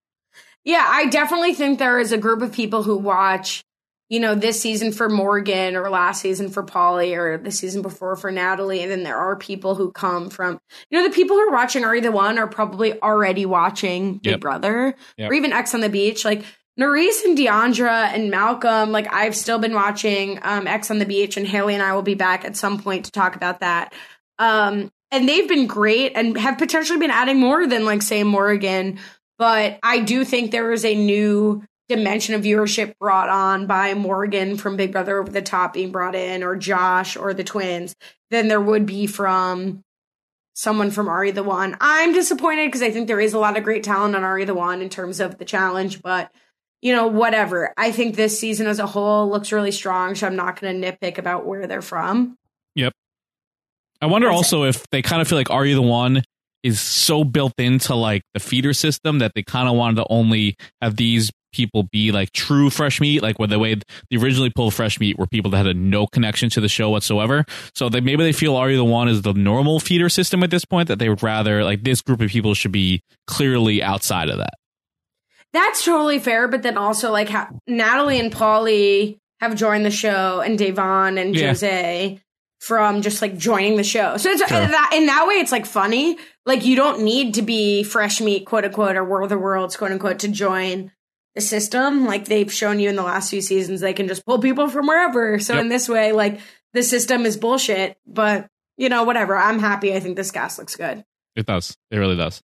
Yeah, I definitely think there is a group of people who watch, this season for Morgan, or last season for Pauly, or the season before for Natalie. And then there are people who come from, the people who are watching Are You the One are probably already watching Big Brother, or even X on the Beach. Like Nerys and Deandra and Malcolm, like I've still been watching X on the Beach, and Haley and I will be back at some point to talk about that. And they've been great and have potentially been adding more than like, say, Morgan. But I do think there is a new dimension of viewership brought on by Morgan from Big Brother Over the Top being brought in, or Josh, or the twins, than there would be from someone from Are You the One. I'm disappointed because I think there is a lot of great talent on Are You the One in terms of the challenge, but whatever. I think this season as a whole looks really strong, so I'm not going to nitpick about where they're from. Yep. I wonder also if they kind of feel like Are You the One is so built into like the feeder system that they kind of wanted to only have these people be like true fresh meat, like where the way they originally pulled fresh meat were people that had no connection to the show whatsoever. So maybe they feel Are You the One is the normal feeder system at this point, that they would rather like this group of people should be clearly outside of that. That's totally fair, but then also like Natalie and Pauly have joined the show, and Devon and Jose from just like joining the show. So it's that in that way, it's like funny. Like you don't need to be fresh meat, quote unquote, or War of the Worlds, quote unquote, to join the system. Like they've shown you in the last few seasons, they can just pull people from wherever. So in this way, like the system is bullshit, but whatever. I'm happy. I think this cast looks good. It does. It really does.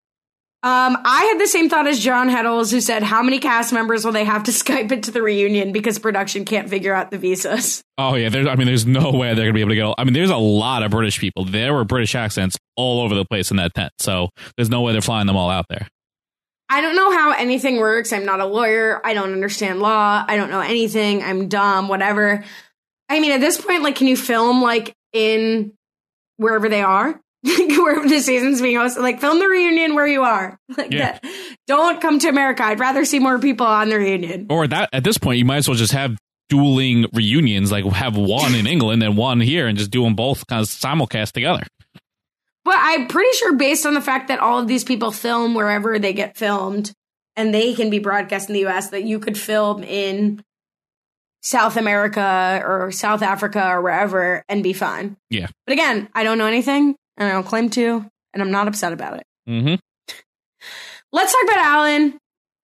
I had the same thought as John Heddles, who said, how many cast members will they have to Skype into the reunion because production can't figure out the visas? Oh, yeah. There's no way they're going to be able to get there's a lot of British people. There were British accents all over the place in that tent. So there's no way they're flying them all out there. I don't know how anything works. I'm not a lawyer. I don't understand law. I don't know anything. I'm dumb, whatever. I mean, at this point, like, can you film like in wherever they are? Wherever the season's being hosted, like film the reunion where you are. Like that. Don't come to America. I'd rather see more people on the reunion. Or at this point, you might as well just have dueling reunions, like have one in England and one here, and just do them both kind of simulcast together. But I'm pretty sure, based on the fact that all of these people film wherever they get filmed, and they can be broadcast in the US, that you could film in South America or South Africa or wherever and be fine. Yeah. But again, I don't know anything. And I don't claim to, and I'm not upset about it. Mm-hmm. Let's talk about Alan.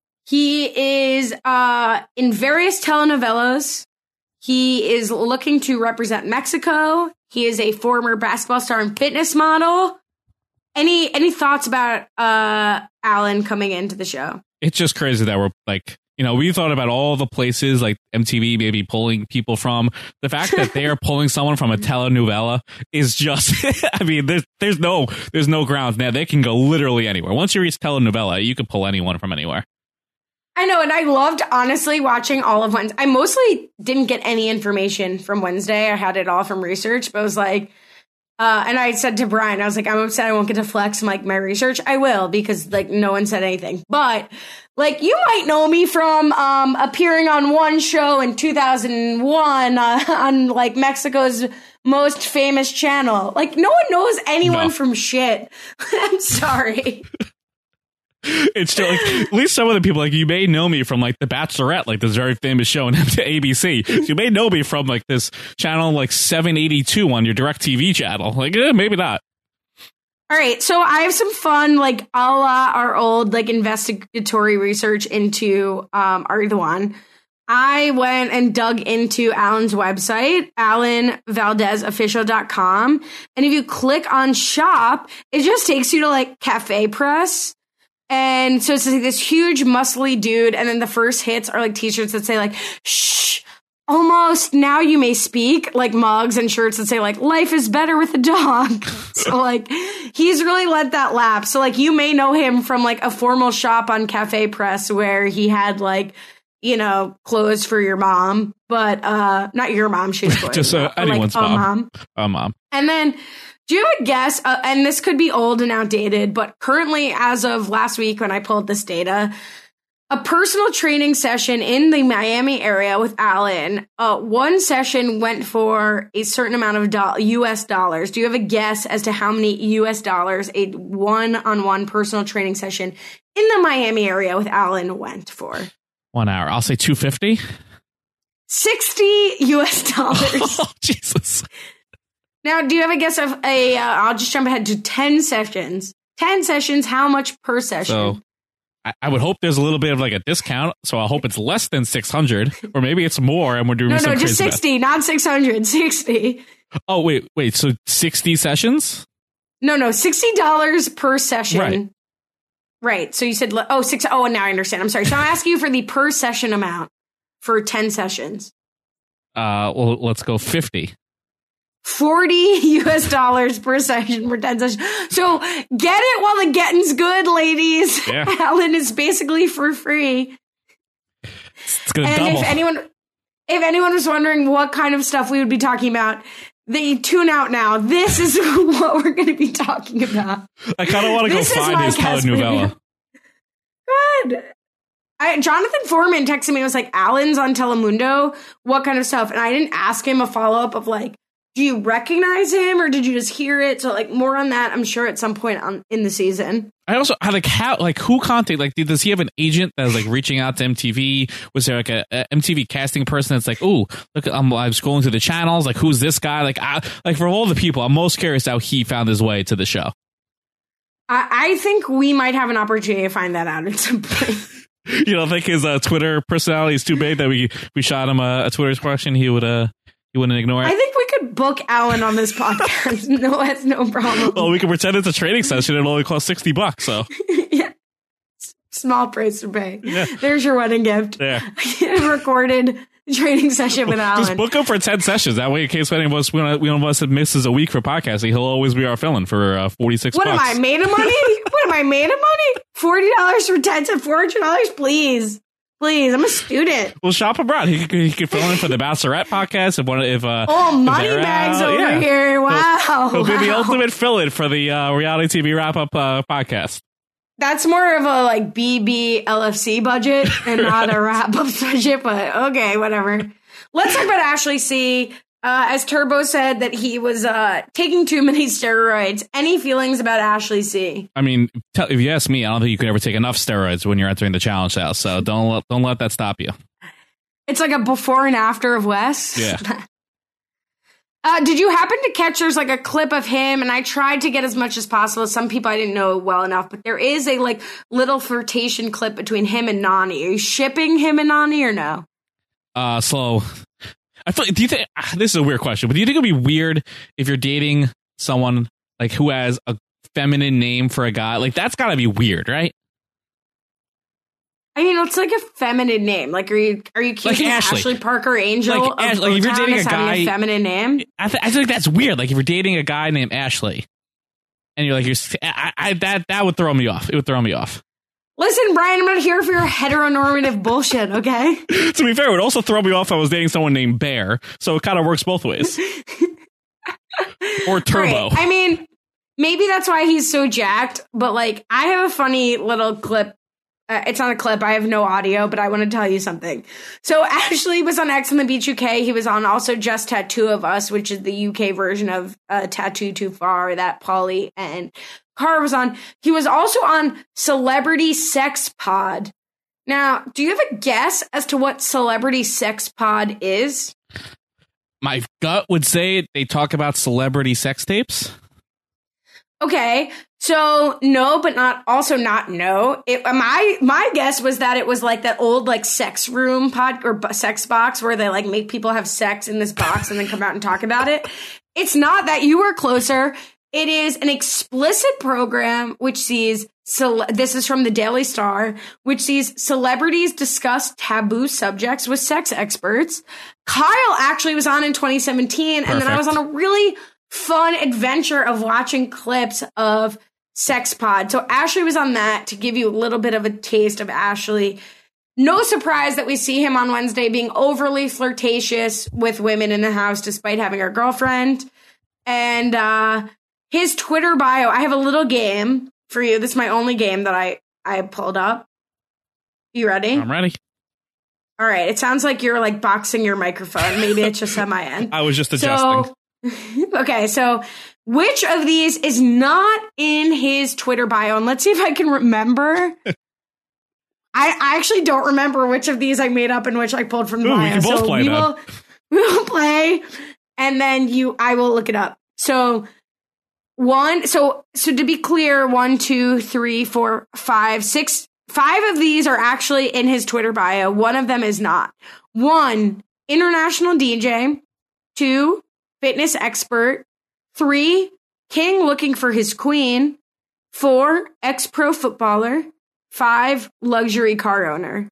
He is in various telenovelas. He is looking to represent Mexico. He is a former basketball star and fitness model. Any thoughts about Alan coming into the show? It's just crazy that we're like, we thought about all the places like MTV maybe pulling people from. The fact that they are pulling someone from a telenovela is just, I mean, there's no grounds now. They can go literally anywhere. Once you reach telenovela, you can pull anyone from anywhere. I know, and I loved, honestly, watching all of Wednesday. I mostly didn't get any information from Wednesday. I had it all from research, but it was like, And I said to Brian, I was like, I'm upset I won't get to flex my research. I will, because like no one said anything. But like you might know me from appearing on one show in 2001 on like Mexico's most famous channel. Like no one knows anyone from shit. I'm sorry. It's still like, at least some of the people, like, you may know me from like The Bachelorette, like this very famous show on ABC. You may know me from like this channel like 782 on your DirecTV channel. Like, maybe not. All right, so I have some fun, like, a la our old, like, investigatory research into Are You the One? I went and dug into Alan's website, alanvaldezofficial.com, and if you click on shop, it just takes you to, like, Cafe Press. And so it's like this huge muscly dude, and then the first hits are like t-shirts that say like, shh, almost now you may speak, like mugs and shirts that say like, life is better with a dog. So like, he's really let that lapse. So like, you may know him from like a formal shop on Cafe Press where he had like, you know, clothes for your mom, but not your mom, she's just anyone's like, mom. Mom. And then, do you have a guess, and this could be old and outdated, but currently, as of last week when I pulled this data, a personal training session in the Miami area with Alan, one session went for a certain amount of US dollars. Do you have a guess as to how many US dollars a one-on-one personal training session in the Miami area with Alan went for? 1 hour. I'll say $250. $60 US. Oh, Jesus. Now, do you have a guess of I'll just jump ahead to 10 sessions. 10 sessions, how much per session? So, I would hope there's a little bit of like a discount, so I hope it's less than 600, or maybe it's more and we're doing some just 60, not 600, 60. Oh, wait, so 60 sessions? No, $60 per session. Right. So you said, now I understand. I'm sorry. So I'm asking you for the per session amount for 10 sessions. Well, let's go 50. $40 US per session for 10 sessions. So get it while the getting's good, ladies. Yeah. Alan is basically for free. It's gonna double. If anyone was wondering what kind of stuff we would be talking about, they tune out now. This is what we're going to be talking about. I kind of want to go find his telenovela. Good. Jonathan Foreman texted me and was like, Alan's on Telemundo. What kind of stuff? And I didn't ask him a follow-up of like, do you recognize him or did you just hear it? So like more on that, I'm sure at some point in the season. I also who contacted, like, does he have an agent that's like reaching out to MTV? Was there like a MTV casting person that's like, oh, look, I'm scrolling through the channels. Like, who's this guy? Like for all the people, I'm most curious how he found his way to the show. I think we might have an opportunity to find that out at some point. You don't think his Twitter personality is too big that we shot him a Twitter question? He wouldn't ignore it. I think we could book Alan on this podcast. No, that's no problem. Well, we can pretend it's a training session. It'll only cost $60. So yeah, small price to pay. Yeah. There's your wedding gift. Yeah, recorded training session with Alan. Just book him for 10 sessions. That way, in case any of us one of us misses a week for podcasting, he'll always be our fill-in for $46. What am I made of money? $40 for 10 to $400, please. Please, I'm a student. Well, shop abroad. He could fill in for the Bachelorette podcast. Moneybags over here. Wow. He'll be the ultimate fill-in for the reality TV wrap-up podcast. That's more of a like BBLFC budget and not a wrap-up budget, but okay, whatever. Let's talk about Ashley C. As Turbo said that he was taking too many steroids. Any feelings about Ashley C? I mean, if you ask me, I don't think you can ever take enough steroids when you're entering the challenge house. So don't let that stop you. It's like a before and after of Wes. Yeah. Did you happen to catch there's like a clip of him? And I tried to get as much as possible. Some people I didn't know well enough, but there is a like little flirtation clip between him and Nany. Are you shipping him and Nany or no? So I feel. Do you think this is a weird question? But do you think it'd be weird if you're dating someone like who has a feminine name for a guy? Like that's got to be weird, right? I mean, it's like a feminine name. Like, are you accusing like Ashley Parker Angel of if you're dating a guy, a feminine name? I think that's weird. Like if you're dating a guy named Ashley, and you're like that would throw me off. It would throw me off. Listen, Brian, I'm not here for your heteronormative bullshit, okay? To be fair, it would also throw me off if I was dating someone named Bear, so it kind of works both ways. Or Turbo. Right. I mean, maybe that's why he's so jacked, but like, I have a funny little clip. It's not a clip. I have no audio, but I want to tell you something. So Ashley was on X on the Beach UK. He was on also Just Tattoo of Us, which is the UK version of Tattoo Too Far that Pauly and Cara was on. He was also on Celebrity Sex Pod. Now, do you have a guess as to what Celebrity Sex Pod is? My gut would say they talk about celebrity sex tapes. Okay, so no, but not no. My guess was that it was like that old like sex room pod or sex box where they like make people have sex in this box and then come out and talk about it. It's not that. You were closer. It is an explicit program which sees this is from the Daily Star, which sees celebrities discuss taboo subjects with sex experts. Kyle actually was on in 2017, and then I was on a really fun adventure of watching clips of Sex Pod. So Ashley was on that to give you a little bit of a taste of Ashley. No surprise that we see him on Wednesday being overly flirtatious with women in the house despite having a girlfriend. And his Twitter bio, I have a little game for you. This is my only game that I pulled up. You ready? I'm ready. All right. It sounds like you're like boxing your microphone. Maybe it's just on my end. I was just adjusting. Okay, so which of these is not in his Twitter bio? And let's see if I can remember. I actually don't remember which of these I made up and which I pulled from the bio. We can both play that. We will play, and then I will look it up. So so to be clear, 1, 2, 3, 4, 5, 6, 5 of these are actually in his Twitter bio. One of them is not. 1, international DJ. 2, fitness expert. 3, king looking for his queen. 4, ex-pro footballer. 5, luxury car owner.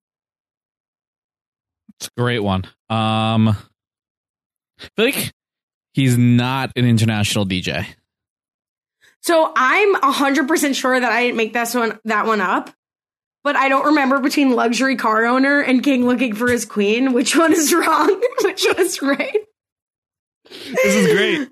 It's a great one. I feel like he's not an international DJ. So I'm 100% sure that I didn't make that one up. But I don't remember between luxury car owner and king looking for his queen. Which one is wrong? Which one is right? This is great.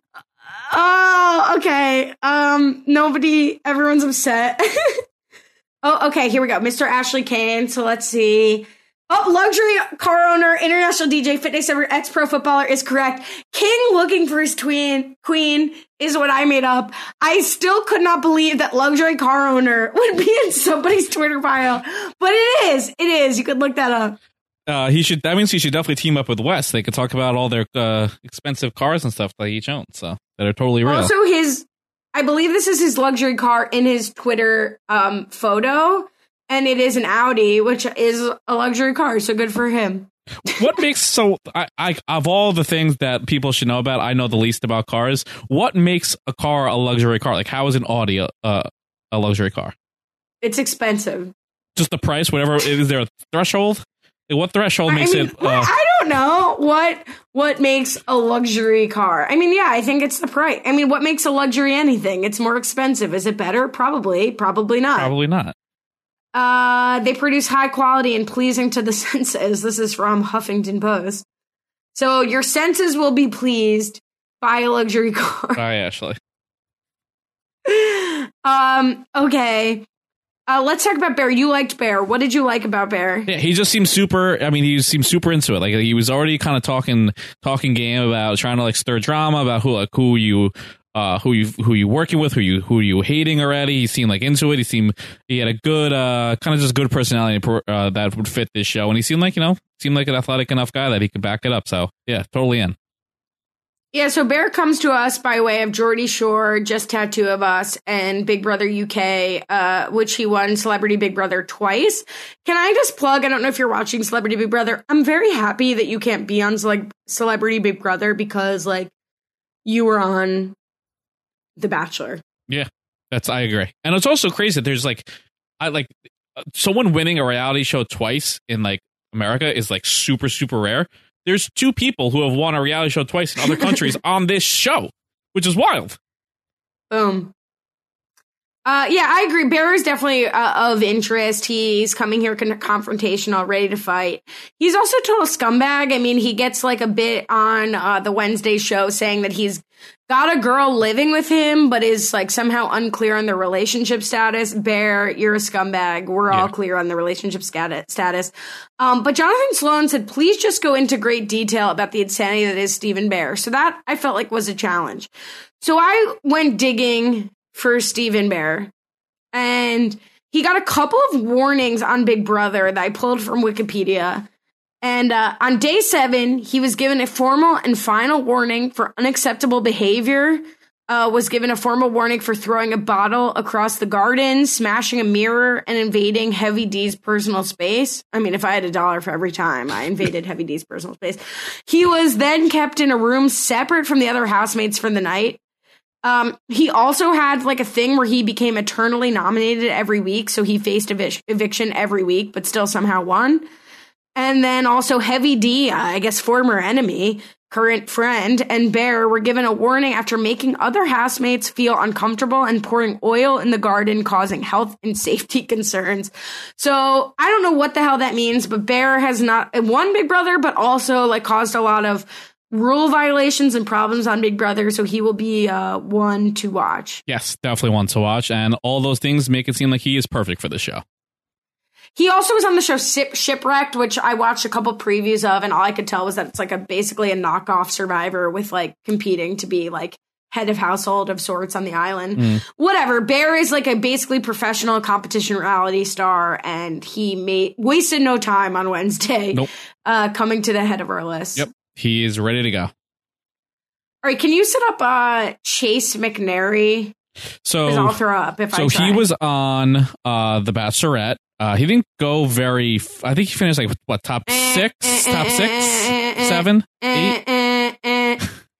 Oh, okay. Everyone's upset. Oh, okay, here we go. Mr. Ashley Kane. So let's see. Oh, luxury car owner, international DJ, fitness ex-pro footballer is correct. King looking for his queen is what I made up. I still could not believe that luxury car owner would be in somebody's Twitter bio, but it is. It is. You could look that up. That means he should definitely team up with Wes. They could talk about all their expensive cars and stuff that he each owns, so that are totally real. Also, I believe this is his luxury car in his Twitter photo, and it is an Audi, which is a luxury car, so good for him. What makes I of all the things that people should know about, I know the least about cars. What makes a car a luxury car? Like, how is an Audi a luxury car? It's expensive. Just the price, whatever. Is there a threshold? What threshold makes it? I don't know what makes a luxury car. I mean, yeah, I think it's the price. I mean, what makes a luxury anything? It's more expensive. Is it better? Probably not. Probably not. They produce high quality and pleasing to the senses. This is from Huffington Post. So your senses will be pleased by a luxury car. Hi, Ashley. Okay. Let's talk about Bear. You liked Bear. What did you like about Bear? Yeah, he just seemed super. I mean, he seemed super into it. Like, he was already kind of talking game about trying to like stir drama about who you working with, who you hating already. He seemed like into it. He had a good kind of just good personality that would fit this show, and he seemed like an athletic enough guy that he could back it up. So yeah, totally in. Yeah, so Bear comes to us by way of Geordie Shore, Just Tattoo of Us, and Big Brother UK, which he won Celebrity Big Brother twice. Can I just plug, I don't know if you're watching Celebrity Big Brother, I'm very happy that you can't be on Celebrity Big Brother because, like, you were on The Bachelor. Yeah, I agree. And it's also crazy that there's, someone winning a reality show twice in, like, America is, like, super, super rare. There's 2 people who have won a reality show twice in other countries on this show, which is wild. Boom. Yeah, I agree. Bear is definitely of interest. He's coming here confrontational, ready to fight. He's also a total scumbag. I mean, he gets like a bit on the Wednesday show saying that he's got a girl living with him, but is like somehow unclear on the relationship status. Bear, you're a scumbag. We're all clear on the relationship status. But Jonathan Sloan said, please just go into great detail about the insanity that is Stephen Bear. So that I felt like was a challenge. So I went digging for Stephen Bear, and he got a couple of warnings on Big Brother that I pulled from Wikipedia. And on day 7, he was given a formal and final warning for unacceptable behavior, was given a formal warning for throwing a bottle across the garden, smashing a mirror, and invading Heavy D's personal space. I mean, if I had $1 for every time I invaded Heavy D's personal space. He was then kept in a room separate from the other housemates for the night. He also had like a thing where he became eternally nominated every week. So he faced eviction every week, but still somehow won. And then also Heavy D, I guess former enemy, current friend, and Bear were given a warning after making other housemates feel uncomfortable and pouring oil in the garden, causing health and safety concerns. So I don't know what the hell that means, but Bear has not won Big Brother, but also like caused a lot of rule violations and problems on Big Brother, so he will be one to watch. Yes, definitely one to watch, and all those things make it seem like he is perfect for the show. He also was on the show Shipwrecked, which I watched a couple previews of, and all I could tell was that it's like basically a knockoff Survivor with like competing to be like head of household of sorts on the island. Whatever. Bear is like a basically professional competition reality star, and he wasted no time on Wednesday coming to the head of our list. Yep. He is ready to go. All right, can you set up Chase McNary? So I'll throw up if I try. So he was on The Bachelorette. He didn't go very. I think he finished like what, top 6, 7, 8,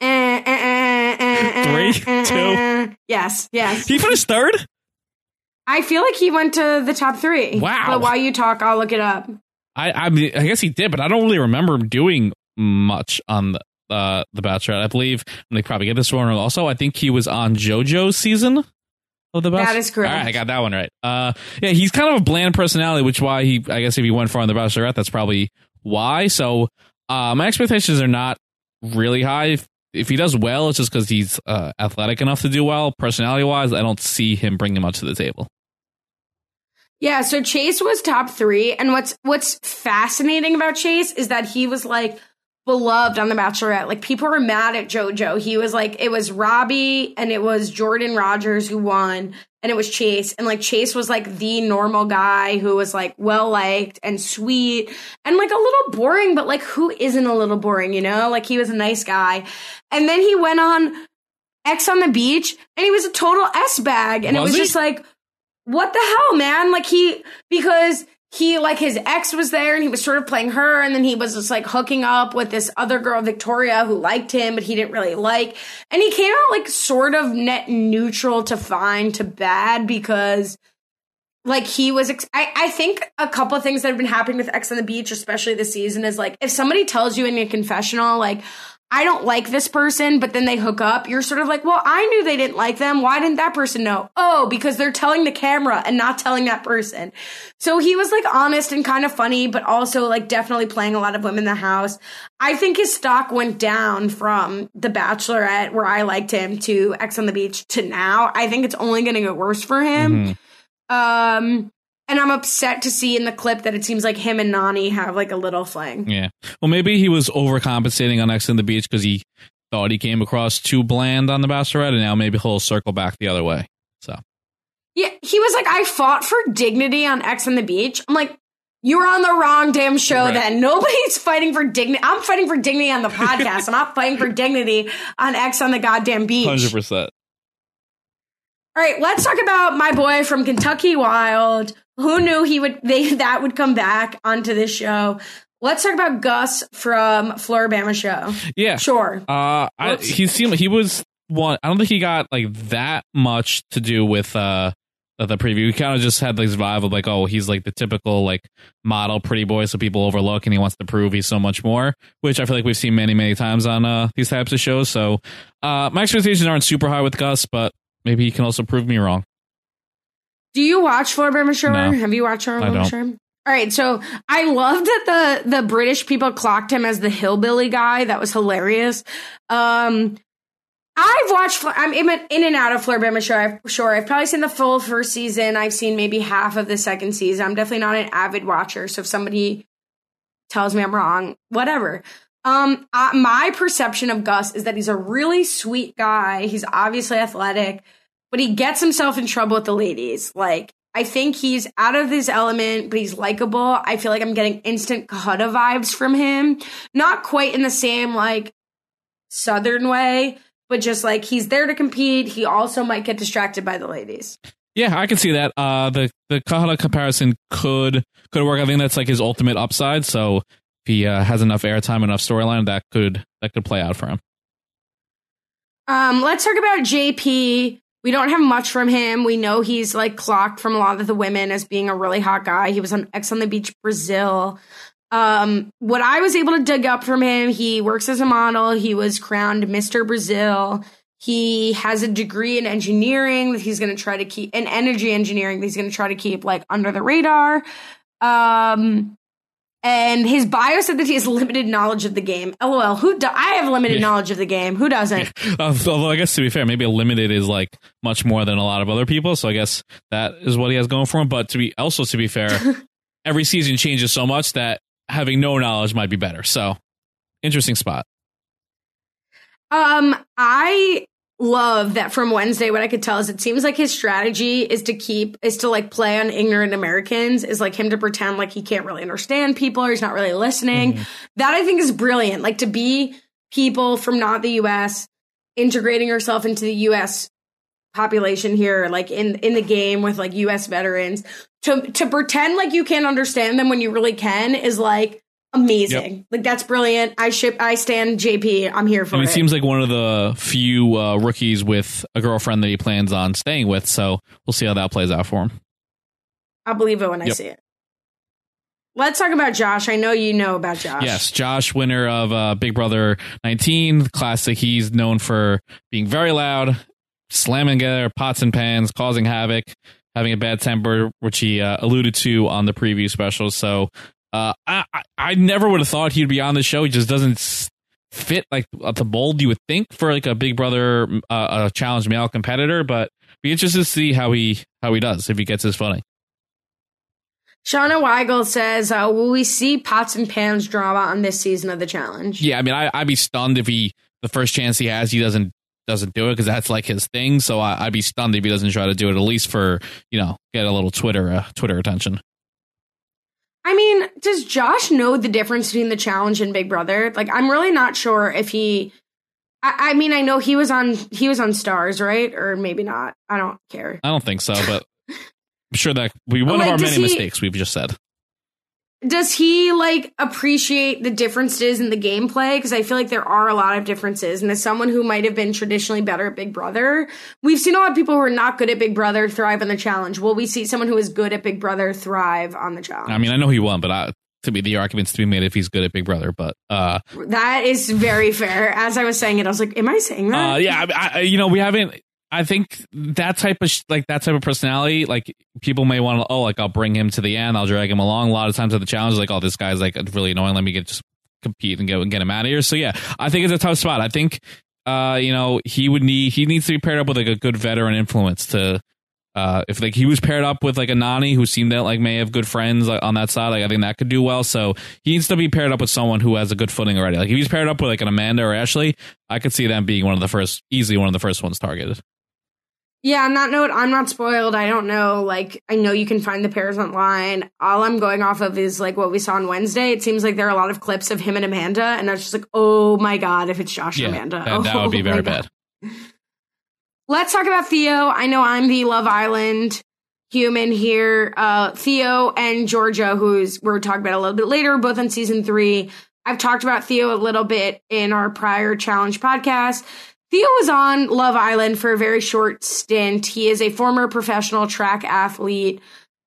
3, 2. Yes. He finished 3rd. I feel like he went to the top 3. Wow. But while you talk, I'll look it up. I mean, I guess he did, but I don't really remember him doing much on the Bachelorette. I believe, and they probably get this wrong. Also, I think he was on JoJo's season of the Bachelorette. That is correct. All right, I got that one right. Yeah, he's kind of a bland personality, which why I guess if he went far on the Bachelorette, that's probably why. So my expectations are not really high. If he does well, it's just because he's athletic enough to do well. Personality wise, I don't see him bringing much to the table. Yeah, so Chase was top 3, and what's fascinating about Chase is that he was like beloved on The Bachelorette. Like, people were mad at JoJo. He was like, it was Robbie and it was Jordan Rogers who won, and it was Chase. And like, Chase was like the normal guy who was like well liked and sweet and like a little boring, but like, who isn't a little boring, you know? Like, he was a nice guy. And then he went on X on the Beach, and he was a total S bag. And it was just like, what the hell, man? Like, because he, like, his ex was there and he was sort of playing her, and then he was just like hooking up with this other girl, Victoria, who liked him, but he didn't really like. And he came out like sort of net neutral to fine to bad, because like he was, I think a couple of things that have been happening with X on the Beach, especially this season, is like, if somebody tells you in a confessional, like, I don't like this person, but then they hook up, you're sort of like, well, I knew they didn't like them. Why didn't that person know? Oh, because they're telling the camera and not telling that person. So he was like honest and kind of funny, but also like definitely playing a lot of women in the house. I think his stock went down from The Bachelorette, where I liked him, to X on the Beach, to now. I think it's only going to get worse for him. And I'm upset to see in the clip that it seems like him and Nany have like a little fling. Yeah. Well, maybe he was overcompensating on X on the Beach because he thought he came across too bland on The Bachelorette, and now maybe he'll circle back the other way. So. Yeah, he was like, I fought for dignity on X on the Beach. I'm like, you were on the wrong damn show then. Nobody's fighting for dignity. I'm fighting for dignity on the podcast. I'm not fighting for dignity on X on the goddamn beach. 100%. All right, let's talk about my boy from Kentucky Wild. Who knew that would come back onto this show? Let's talk about Gus from Floribama Show. Yeah, sure. He was one. I don't think he got like that much to do with the preview. He kind of just had this vibe of like, oh, he's like the typical like model pretty boy, so people overlook, and he wants to prove he's so much more, which I feel like we've seen many times on these types of shows. So my expectations aren't super high with Gus, but maybe he can also prove me wrong. Do you watch Floribama Shore? No, Have you watched Floribama Shore? All right, so I loved that the British people clocked him as the hillbilly guy. That was hilarious. I'm in and out of Floribama Shore. I've probably seen the full first season. I've seen maybe half of the second season. I'm definitely not an avid watcher, so if somebody tells me I'm wrong, whatever. My perception of Gus is that he's a really sweet guy. He's obviously athletic, but he gets himself in trouble with the ladies. Like, I think he's out of his element, but he's likable. I feel like I'm getting instant Kahutta vibes from him. Not quite in the same, like, Southern way, but just, like, he's there to compete. He also might get distracted by the ladies. Yeah, I can see that. The Kahutta comparison could work. I think that's, like, his ultimate upside, so if he has enough airtime, enough storyline, that could play out for him. Let's talk about JP. We don't have much from him. We know he's like clocked from a lot of the women as being a really hot guy. He was on Ex on the Beach Brazil. What I was able to dig up from him, he works as a model. He was crowned Mr. Brazil. He has a degree in engineering that he's going to try to keep, in energy engineering that he's going to try to keep like under the radar. And his bio said that he has limited knowledge of the game. LOL. I have limited knowledge of the game. Who doesn't? Although I guess to be fair, maybe a limited is like much more than a lot of other people. So I guess that is what he has going for him. But to be fair, every season changes so much that having no knowledge might be better. So interesting spot. I love that from Wednesday. What I could tell is it seems like his strategy is to like play on ignorant Americans, is like him to pretend like he can't really understand people or he's not really listening. Mm-hmm. That I think is brilliant. Like to be people from not the US integrating yourself into the US population here, like in the game with like US veterans, to pretend like you can't understand them when you really can is like amazing. Yep. Like that's brilliant. I stand JP. I'm here for it. And he seems like one of the few rookies with a girlfriend that he plans on staying with. So we'll see how that plays out for him. I'll believe it when I see it. Let's talk about Josh. I know you know about Josh. Yes, Josh, winner of Big Brother 19 Classic. He's known for being very loud, slamming together pots and pans, causing havoc, having a bad temper, which he alluded to on the preview special. So I never would have thought he'd be on the show. He just doesn't fit like the mold you would think for like a Big Brother a challenge male competitor, but be interested to see how he does if he gets his footing. Shauna Weigel says, will we see pots and pans drama on this season of the challenge? Yeah, I mean, I'd be stunned if the first chance he has, he doesn't do it because that's like his thing. So I'd be stunned if he doesn't try to do it, at least for, get a little Twitter attention. I mean, does Josh know the difference between the challenge and Big Brother? Like, I'm really not sure if he. I mean, I know he was on Stars, right? Or maybe not. I don't care. I don't think so, but I'm sure that will be one of our many mistakes we've just said. Does he appreciate the differences in the gameplay? Because I feel like there are a lot of differences. And as someone who might have been traditionally better at Big Brother, we've seen a lot of people who are not good at Big Brother thrive on the challenge. Will we see someone who is good at Big Brother thrive on the challenge? I mean, I know he won, but to me, the argument's to be made if he's good at Big Brother. But that is very fair. As I was saying it, I was like, "Am I saying that?" Yeah, we haven't. I think that type of personality, like people may want to, I'll bring him to the end, I'll drag him along. A lot of times at the challenge, like, this guy's like really annoying. Let me just compete and get him out of here. So yeah, I think it's a tough spot. I think he needs to be paired up with like a good veteran influence to if like he was paired up with like a Nany who seemed that may have good friends on that side. Like I think that could do well. So he needs to be paired up with someone who has a good footing already. Like if he's paired up with like an Amanda or Ashley, I could see them being easily one of the first ones targeted. Yeah, on that note, I'm not spoiled. I don't know. Like, I know you can find the pairs online. All I'm going off of is, like, what we saw on Wednesday. It seems like there are a lot of clips of him and Amanda, and that's just like, oh, my God, if it's Josh and Amanda. That would be very bad. Let's talk about Theo. I know I'm the Love Island human here. Theo and Georgia, we're talking about a little bit later, both on season 3. I've talked about Theo a little bit in our prior challenge podcast. Theo was on Love Island for a very short stint. He is a former professional track athlete.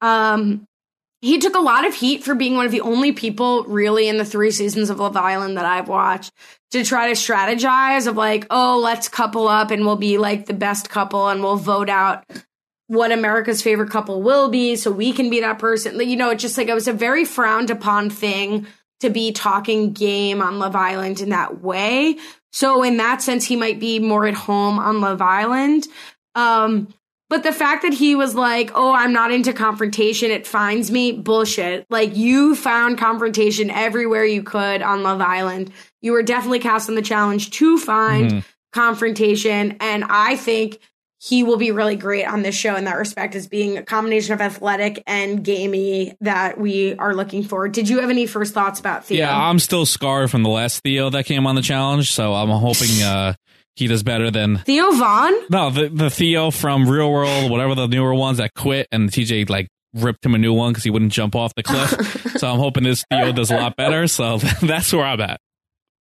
He took a lot of heat for being one of the only people really in the 3 seasons of Love Island that I've watched to try to strategize of like, let's couple up and we'll be like the best couple and we'll vote out what America's favorite couple will be, so we can be that person. You know, it's just like, it was a very frowned upon thing to be talking game on Love Island in that way. So in that sense, he might be more at home on Love Island. But the fact that he was like, oh, I'm not into confrontation, it finds me, bullshit. Like, you found confrontation everywhere you could on Love Island. You were definitely cast on the challenge to find confrontation. And I think he will be really great on this show in that respect, as being a combination of athletic and gamey that we are looking for. Did you have any first thoughts about Theo? Yeah, I'm still scarred from the last Theo that came on the challenge, so I'm hoping he does better than Theo Vaughn? No, the Theo from Real World, whatever the newer ones that quit, and TJ like ripped him a new one because he wouldn't jump off the cliff. So I'm hoping this Theo does a lot better. So that's where I'm at.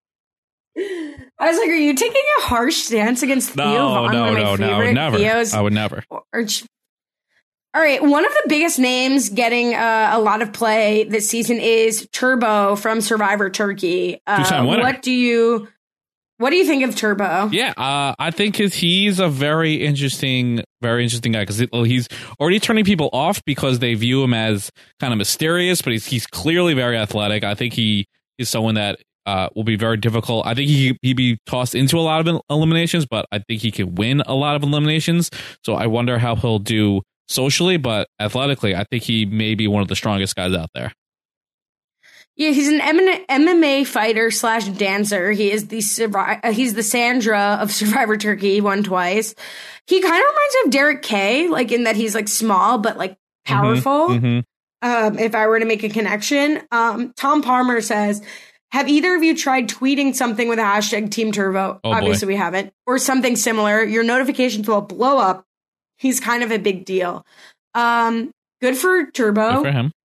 I was like, are you taking a harsh stance against Theo Vaughn? No, I would never. I would never. All right, one of the biggest names getting a lot of play this season is Turbo from Survivor Turkey. Two-time winner. What do you think of Turbo? Yeah, I think he's a very interesting guy, because he's already turning people off because they view him as kind of mysterious, but he's clearly very athletic. I think he is someone that will be very difficult. I think he'd be tossed into a lot of eliminations, but I think he could win a lot of eliminations. So I wonder how he'll do socially, but athletically, I think he may be one of the strongest guys out there. Yeah, he's an MMA fighter / dancer. He is he's the Sandra of Survivor Turkey. He won twice. He kind of reminds me of Derek Kay, like in that he's like small but like powerful. If I were to make a connection, Tom Palmer says, have either of you tried tweeting something with a hashtag Team Turbo? Oh, Obviously boy. we haven't. Or something similar. Your notifications will blow up. He's kind of a big deal. Good for Turbo. Good for him.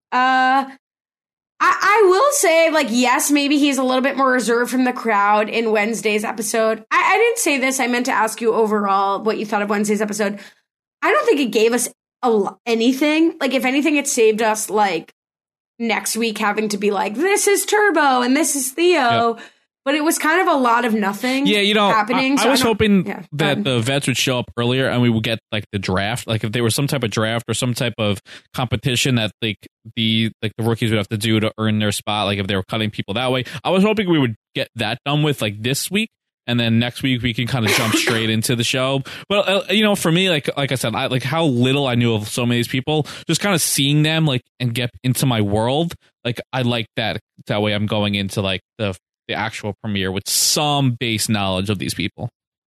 I will say, like, yes, maybe he's a little bit more reserved from the crowd in Wednesday's episode. I didn't say this. I meant to ask you overall what you thought of Wednesday's episode. I don't think it gave us anything. Like, if anything, it saved us, like, next week having to be like, this is Turbo and this is Theo. Yep. But it was kind of a lot of nothing happening. I was hoping that the vets would show up earlier and we would get like the draft. Like if there was some type of draft or some type of competition that the rookies would have to do to earn their spot. Like if they were cutting people that way, I was hoping we would get that done with like this week. And then next week we can kind of jump straight into the show. But for me, like I said, I like how little I knew of so many of these people. Just kind of seeing them like and get into my world. Like I like that. That way I'm going into like the actual premiere with some base knowledge of these people.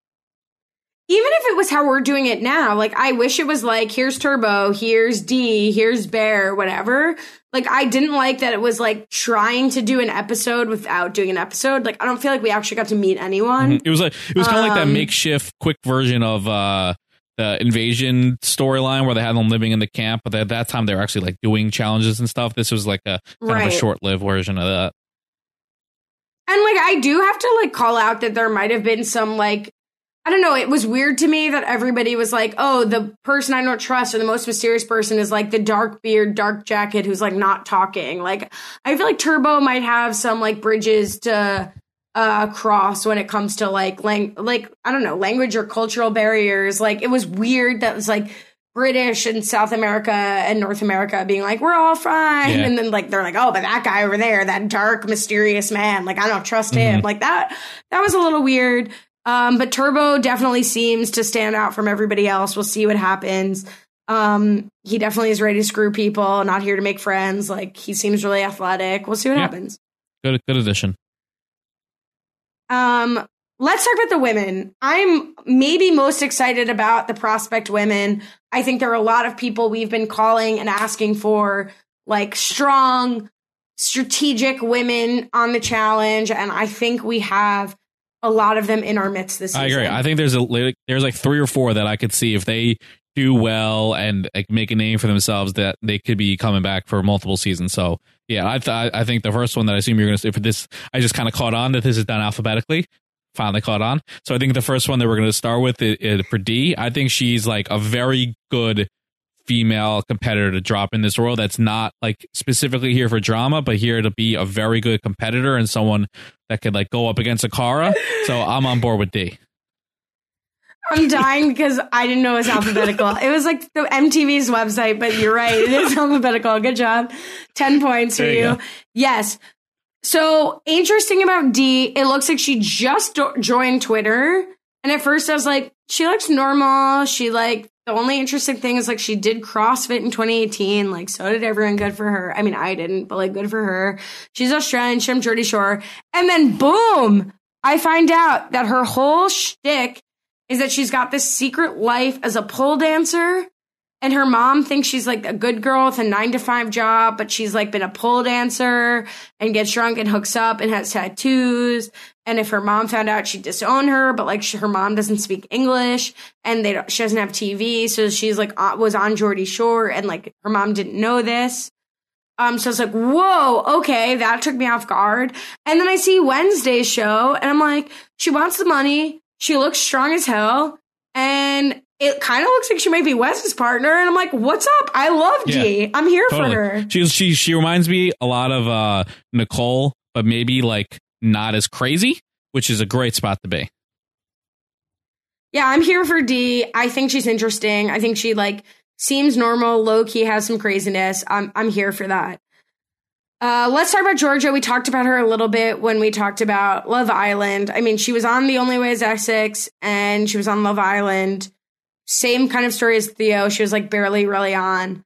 Even if it was how we're doing it now, like I wish it was like, here's Turbo, here's D, here's Bear, whatever. Like I didn't like that it was like trying to do an episode without doing an episode. Like I don't feel like we actually got to meet anyone. It was kind of like that makeshift quick version of the invasion storyline where they had them living in the camp, but at that time they were actually like doing challenges and stuff. This was like a kind of a short-lived version of that. And like I do have to like call out that there might have been some like, I don't know, it was weird to me that everybody was like, oh, the person I don't trust or the most mysterious person is like the dark beard, dark jacket who's like not talking. Like I feel like Turbo might have some like bridges to cross when it comes to like I don't know, language or cultural barriers. Like it was weird that it was like British and South America and North America being like, we're all fine. Yeah. And then like, they're like, oh, but that guy over there, that dark, mysterious man, like, I don't trust him. Like that was a little weird. But Turbo definitely seems to stand out from everybody else. We'll see what happens. He definitely is ready to screw people, not here to make friends. Like he seems really athletic. We'll see what happens. Good addition. Let's talk about the women. I'm maybe most excited about the prospect women. I think there are a lot of people we've been calling and asking for, like strong, strategic women on the challenge. And I think we have a lot of them in our midst this season. I agree. I think there's like 3 or 4 that I could see if they do well and like make a name for themselves that they could be coming back for multiple seasons. So yeah, I think the first one that I assume you're going to say for this, I just kind of caught on that this is done alphabetically. Finally caught on. So I think the first one that we're going to start with is for D. I think she's like a very good female competitor to drop in this world that's not like specifically here for drama, but here to be a very good competitor and someone that could like go up against Akara. So I'm on board with D. I'm dying because I didn't know it was alphabetical. It was like the MTV's website, but you're right. It is alphabetical. Good job. 10 points for you. Yes. So interesting about D, it looks like she just joined Twitter. And at first I was like, she looks normal. She like, the only interesting thing is like she did CrossFit in 2018. Like so did everyone. Good for her. I mean, I didn't, but like good for her. She's Australian. She's from Jersey Shore. And then boom, I find out that her whole shtick is that she's got this secret life as a pole dancer. And her mom thinks she's like a good girl with a 9-to-5 job, but she's like been a pole dancer and gets drunk and hooks up and has tattoos. And if her mom found out, she'd disown her, but like her mom doesn't speak English and she doesn't have TV. So she's like, was on Geordie Shore and like her mom didn't know this. So it's like, whoa, okay, that took me off guard. And then I see Wednesday's show and I'm like, she wants the money. She looks strong as hell. And it kind of looks like she might be Wes's partner. And I'm like, what's up? I love G. I'm here for her. She reminds me a lot of Nicole, but maybe like not as crazy, which is a great spot to be. Yeah, I'm here for D. I think she's interesting. I think she like seems normal, low key, has some craziness. I'm here for that. Let's talk about Georgia. We talked about her a little bit when we talked about Love Island. I mean, she was on The Only Way is Essex and she was on Love Island. Same kind of story as Theo. She was like barely really on.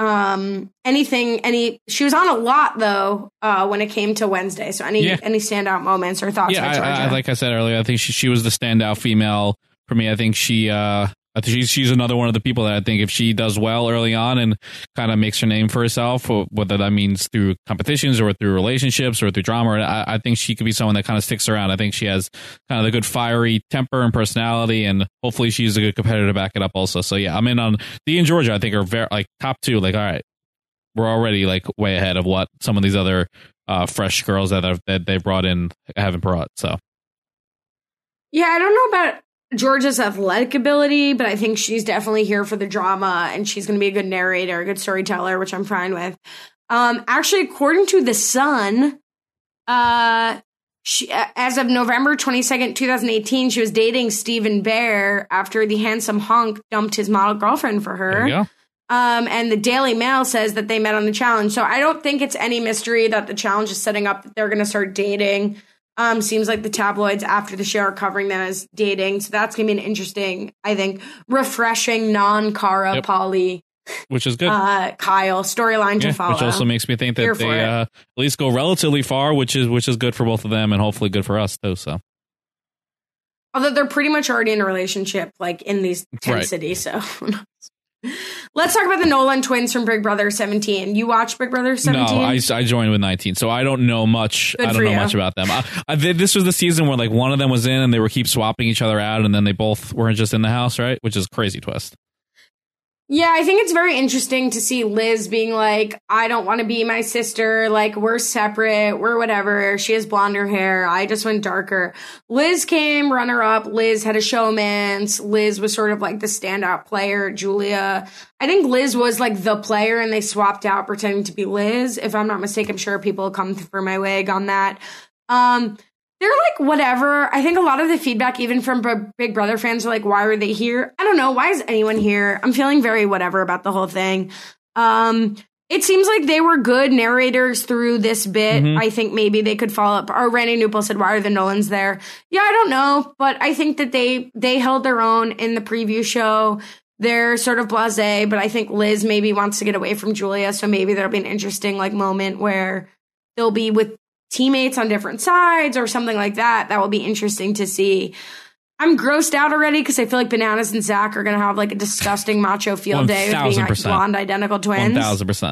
She was on a lot though, when it came to Wednesday. So any standout moments or thoughts about Georgia? Like I said earlier, I think she was the standout female for me. I think she's another one of the people that I think if she does well early on and kind of makes her name for herself, whether that means through competitions or through relationships or through drama, I think she could be someone that kind of sticks around. I think she has kind of the good fiery temper and personality, and hopefully she's a good competitor to back it up also. So yeah, I'm in on Dee and Georgia. I think are very like top two. Like, all right, we're already like way ahead of what some of these other fresh girls that they brought in haven't brought. So yeah, I don't know about Georgia's athletic ability, but I think she's definitely here for the drama and she's going to be a good narrator, a good storyteller, which I'm fine with. Actually, according to The Sun, she, as of November 22nd, 2018, she was dating Stephen Bear after the handsome hunk dumped his model girlfriend for her. There you go. And the Daily Mail says that they met on the challenge. So I don't think it's any mystery that the challenge is setting up that they're going to start dating. Seems like the tabloids after the show are covering them as dating. So that's going to be an interesting, I think, refreshing non-Cara Polly, which is good. Kyle storyline to follow. Which also makes me think that they at least go relatively far, which is good for both of them and hopefully good for us too. So, although they're pretty much already in a relationship, like in these 10 cities. So let's talk about the Nolan twins from Big Brother 17. You watched Big Brother 17? No, I joined with 19, so I don't know much. I don't know much about them. This was the season where like one of them was in and they were keep swapping each other out, and then they both weren't just in the house, right? Which is a crazy twist. Yeah, I think it's very interesting to see Liz being like, I don't want to be my sister. Like, we're separate. We're whatever. She has blonder hair. I just went darker. Liz came runner up. Liz had a showmance. Liz was sort of like the standout player. Julia. I think Liz was like the player and they swapped out pretending to be Liz. If I'm not mistaken, I'm sure people will come for my wig on that. They're like, whatever. I think a lot of the feedback, even from Big Brother fans, are like, why were they here? I don't know. Why is anyone here? I'm feeling very whatever about the whole thing. It seems like they were good narrators through this bit. Mm-hmm. I think maybe they could follow up. Or Randy Newpel said, why are the Nolans there? Yeah, I don't know. But I think that they held their own in the preview show. They're sort of blasé, but I think Liz maybe wants to get away from Julia. So maybe there'll be an interesting like moment where they'll be with teammates on different sides or something like that. That will be interesting to see. I'm grossed out already because I feel like Bananas and Zach are going to have like a disgusting macho field day with being like blonde identical twins. 1,000%.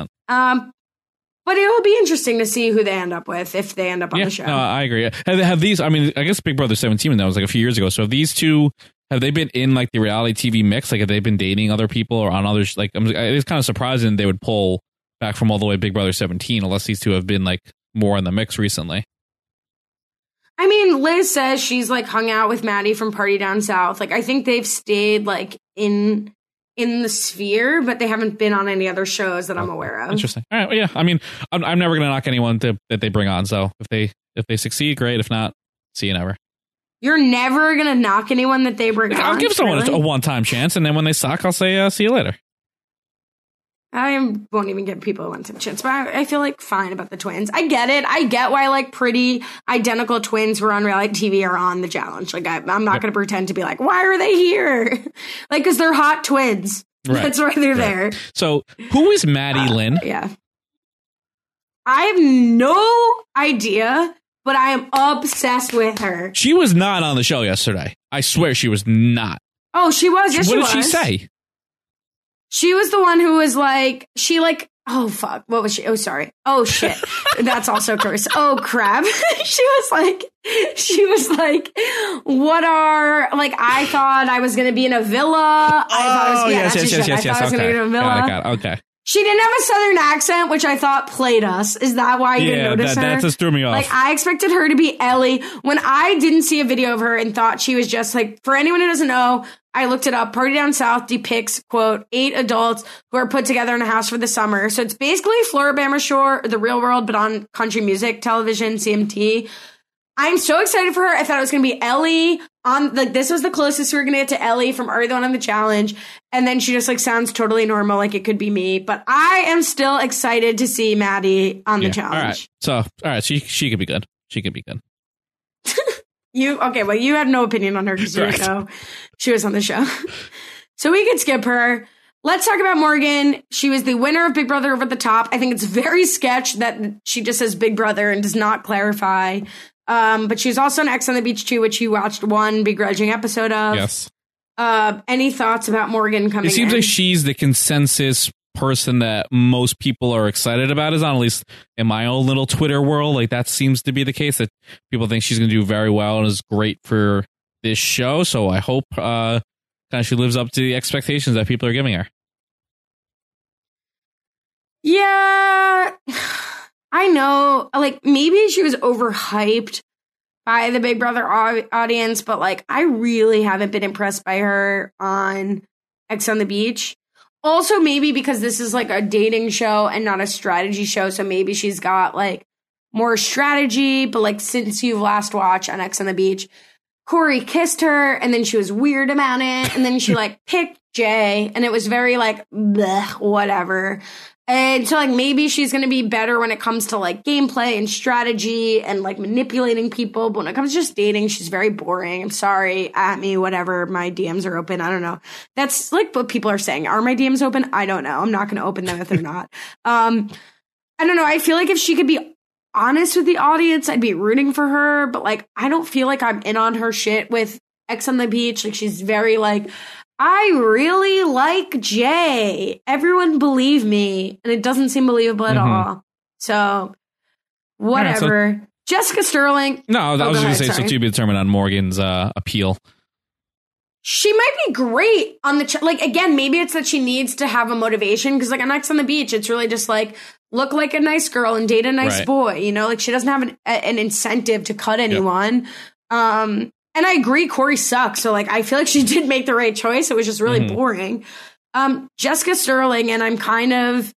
But it will be interesting to see who they end up with if they end up on the show. No, I agree. Have these, I mean, I guess Big Brother 17, that was like a few years ago. So have these two, have they been in like the reality TV mix? Like have they been dating other people or on others? Like it's kind of surprising they would pull back from all the way Big Brother 17 unless these two have been like more in the mix recently. I mean, Liz says she's like hung out with Maddie from Party Down South. Like I think they've stayed like in the sphere, but they haven't been on any other shows that I'm aware of. Interesting. All right. Well, yeah. I mean, I'm never going to knock anyone that they bring on. So if they succeed, great. If not, see you never. You're never going to knock anyone that they bring on. I'll give someone really? a one-time chance, and then when they suck, I'll say, see you later. I won't even give people a one-time chance, but I feel like fine about the twins. I get it. I get why like pretty identical twins who are on reality TV are on the challenge. Like I'm not going to pretend to be like, why are they here? Like, because they're hot twins. Right. That's why they're there. So who is Maddie Lynn? Yeah. I have no idea, but I am obsessed with her. She was not on the show yesterday. I swear she was not. Oh, she was. Yes, what she was. What did she say? She was the one who was like, oh, fuck. What was she? Oh, sorry. Oh, shit. That's also curse. Oh, crap. She was like, what are, like, I thought I was going to be in a villa. I thought I was, yes. I thought I was going to be in a villa. Got it. Okay. She didn't have a southern accent, which I thought played us. Is that why you didn't notice her? That just threw me off. Like, I expected her to be Ellie. When I didn't see a video of her and thought she was just like, for anyone who doesn't know, I looked it up. Party Down South depicts, quote, 8 adults who are put together in a house for the summer. So it's basically Floribama Shore, The Real World, but on country music television, CMT. I'm so excited for her. I thought it was going to be Ellie on, like, this was the closest we were going to get to Ellie from Are You the One on the Challenge. And then she just, like, sounds totally normal, like it could be me. But I am still excited to see Maddie on the challenge. All right. So, she could be good. She could be good. Well, you had no opinion on her because you didn't know she was on the show. So we could skip her. Let's talk about Morgan. She was the winner of Big Brother Over the Top. I think it's very sketch that she just says Big Brother and does not clarify. But she was also on X on the Beach too, which you watched one begrudging episode of. Yes. Any thoughts about Morgan coming in? It seems like she's the consensus person that most people are excited about, is on, at least in my own little Twitter world. Like, that seems to be the case, that people think she's going to do very well and is great for this show. So I hope kind of she lives up to the expectations that people are giving her. Yeah, I know. Like, maybe she was overhyped by the Big Brother audience, but like, I really haven't been impressed by her on X on the Beach. Also, maybe because this is like a dating show and not a strategy show, so maybe she's got like more strategy. But like, since you've last watched on X on the Beach, Corey kissed her and then she was weird about it, and then she like picked Jay, and it was very like bleh, whatever. And so like, maybe she's going to be better when it comes to like gameplay and strategy and like manipulating people. But when it comes to just dating, she's very boring. I'm sorry, at me, whatever. My DMs are open. I don't know. That's like what people are saying. Are my DMs open? I don't know. I'm not going to open them if they're not. I don't know. I feel like if she could be honest with the audience, I'd be rooting for her. But like, I don't feel like I'm in on her shit with X on the Beach. Like, she's very like, I really like Jay. Everyone believe me. And it doesn't seem believable at all. So, whatever. Right, so Jessica Sterling. No, I was going to say, so to be determined on Morgan's appeal. She might be great on the, like, again, maybe it's that she needs to have a motivation. Because, like, on X on the Beach, it's really just like, look like a nice girl and date a nice boy. You know, like, she doesn't have an incentive to cut anyone. Yep. And I agree, Corey sucks. So, like, I feel like she did make the right choice. It was just really boring. Jessica Sterling, and I'm kind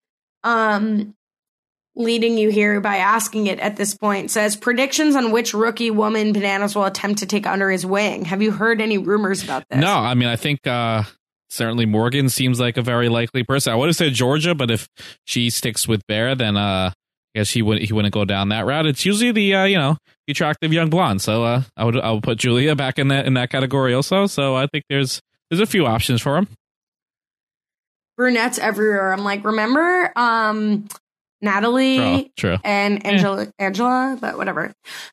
of leading you here by asking it at this point, says, predictions on which rookie woman Bananas will attempt to take under his wing. Have you heard any rumors about this? No, I mean, I think certainly Morgan seems like a very likely person. I would have said Georgia, but if she sticks with Bear, then I guess he wouldn't go down that route. It's usually the attractive young blonde. So I would put Julia back in that category also. So I think there's a few options for him. Brunettes everywhere. I'm like, remember Natalie and Angela, but whatever.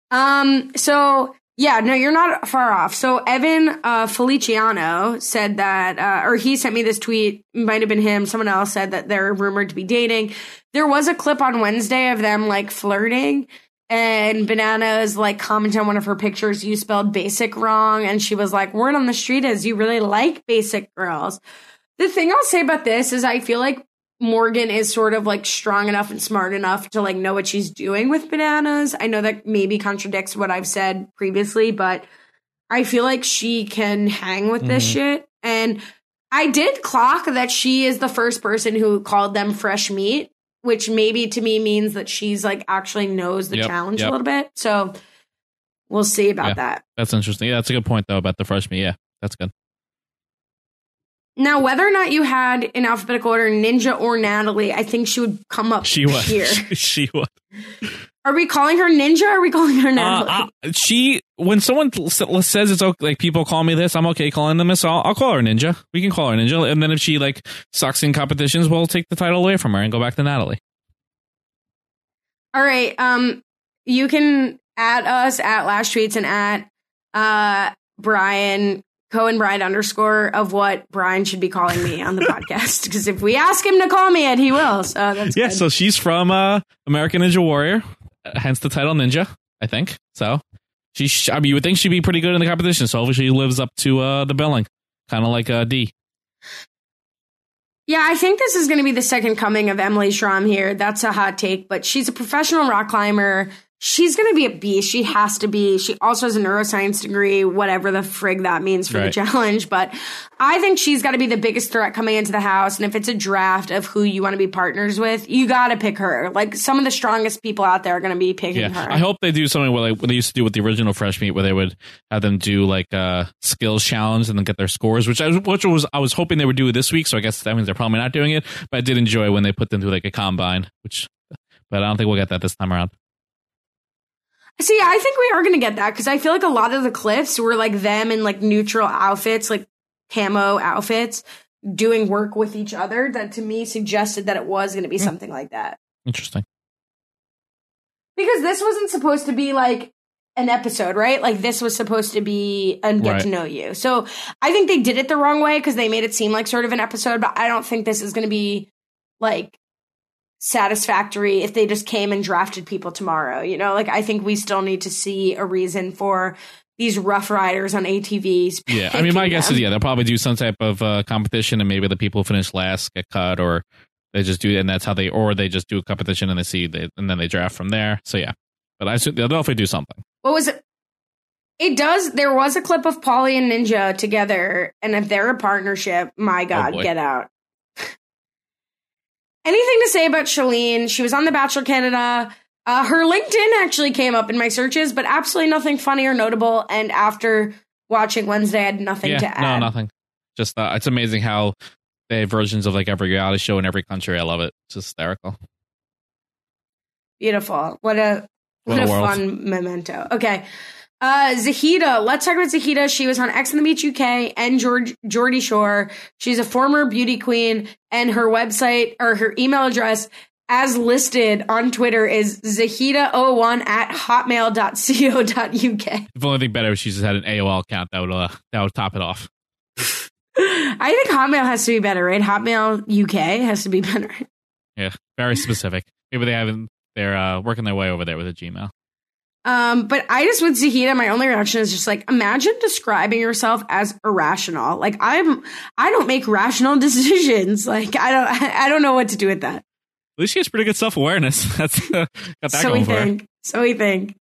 So yeah, no, you're not far off. So Evan Feliciano said that, or he sent me this tweet, might have been him, someone else said that they're rumored to be dating. There was a clip on Wednesday of them like flirting, and Bananas like commented on one of her pictures, you spelled basic wrong, and she was like, word on the street is you really like basic girls. The thing I'll say about this is I feel like Morgan is sort of like strong enough and smart enough to like know what she's doing with Bananas. I know that maybe contradicts what I've said previously, but I feel like she can hang with this shit. And I did clock that she is the first person who called them fresh meat, which maybe to me means that she's like actually knows the challenge a little bit. So we'll see about that. That's interesting. Yeah, that's a good point though about the fresh meat. Yeah, that's good. Now, whether or not you had in alphabetical order Ninja or Natalie, I think she would come up She would. here. She would. Are we calling her Ninja or are we calling her Natalie? When someone says it's okay, like people call me this, I'm okay calling them this. So I'll call her Ninja. We can call her Ninja, and then if she like sucks in competitions, we'll take the title away from her and go back to Natalie. All right. You can add us at Last Tweets and at Brian Cohen Bride _ of what Brian should be calling me on the podcast. Because if we ask him to call me it, he will. So that's good. So she's from American Ninja Warrior, hence the title Ninja, I think. So you would think she'd be pretty good in the competition. So hopefully she lives up to the billing, kind of like D. Yeah, I think this is going to be the second coming of Emily Schramm here. That's a hot take, but she's a professional rock climber. She's going to be a beast. She has to be. She also has a neuroscience degree, whatever the frig that means for the challenge. But I think she's got to be the biggest threat coming into the house. And if it's a draft of who you want to be partners with, you got to pick her. Like, some of the strongest people out there are going to be picking her. I hope they do something what they used to do with the original Fresh Meat, where they would have them do like a skills challenge and then get their scores, which I was hoping they would do this week. So I guess that means they're probably not doing it. But I did enjoy when they put them through like a combine, but I don't think we'll get that this time around. See, I think we are going to get that because I feel like a lot of the clips were like them in like neutral outfits, like camo outfits, doing work with each other. That to me suggested that it was going to be something like that. Interesting. Because this wasn't supposed to be like an episode, right? Like this was supposed to be a get to know you. So I think they did it the wrong way because they made it seem like sort of an episode, but I don't think this is going to be like satisfactory if they just came and drafted people tomorrow. You know, like I think we still need to see a reason for these rough riders on ATVs. Yeah, I mean, my guess is they'll probably do some type of competition, and maybe the people who finish last get cut, or they just do, and that's how they just do a competition and and then they draft from there. So yeah, but they'll definitely do something. What was it? It does. There was a clip of Pauly and Ninja together, and if they're a partnership, my God, get out. Anything to say about Shalene? She was on The Bachelor Canada. Her LinkedIn actually came up in my searches, but absolutely nothing funny or notable. And after watching Wednesday, I had nothing to add. No, nothing. Just it's amazing how they have versions of like every reality show in every country. I love it. It's hysterical. Beautiful. What a fun memento. Okay. Zahida, let's talk about Zahida. She was on X on the Beach UK and Geordie Shore. She's a former beauty queen, and her website or her email address as listed on Twitter is zahida01@hotmail.co.uk. If only thing better if she just had an AOL account that would top it off. I think Hotmail has to be better, right? Hotmail UK has to be better. Yeah, very specific. Maybe they're working their way over there with a Gmail. But I just, with Zahida, my only reaction is just like, imagine describing yourself as irrational. Like I don't make rational decisions. Like I don't know what to do with that. At least she has pretty good self-awareness. That's got that going for her. So we think.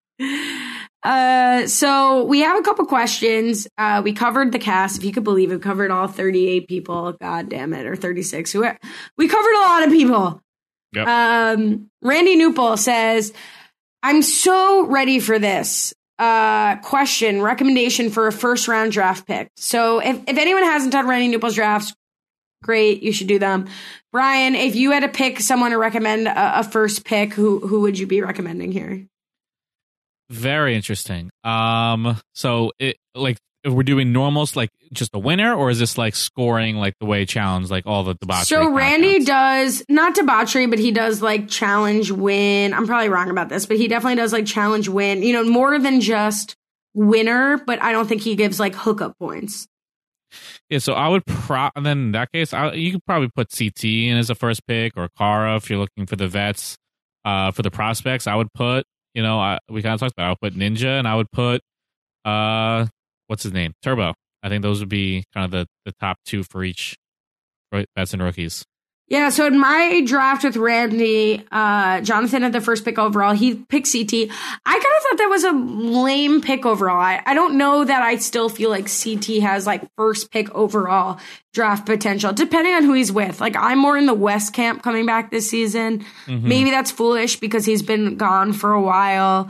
So we have a couple questions. We covered the cast. If you could believe it, we covered all 38 people. God damn it. Or 36. We covered a lot of people. Yep. Randy Newpol says, I'm so ready for this. Recommendation for a first round draft pick. So if anyone hasn't done Randy Newpol's drafts, great, you should do them. Brian, if you had to pick someone to recommend a first pick, who would you be recommending here? Very interesting. So it like if we're doing normals, like just a winner, or is this like scoring like the way challenge, like all the debauchery? So Randy does not debauchery, but he does like challenge win. I'm probably wrong about this, but he definitely does like challenge win. You know, more than just winner, but I don't think he gives like hookup points. Yeah, so I would and then in that case, you could probably put CT in as a first pick, or Cara if you're looking for the vets. For the prospects, I would put, we kind of talked about, I would put Ninja, and I would put, what's his name? Turbo. I think those would be kind of the top two for each vets and rookies. Yeah, so in my draft with Randy, Jonathan had the first pick overall. He picked CT. I kind of thought that was a lame pick overall. I don't know that I still feel like CT has like first pick overall draft potential, depending on who he's with. Like I'm more in the West camp coming back this season. Mm-hmm. Maybe that's foolish because he's been gone for a while.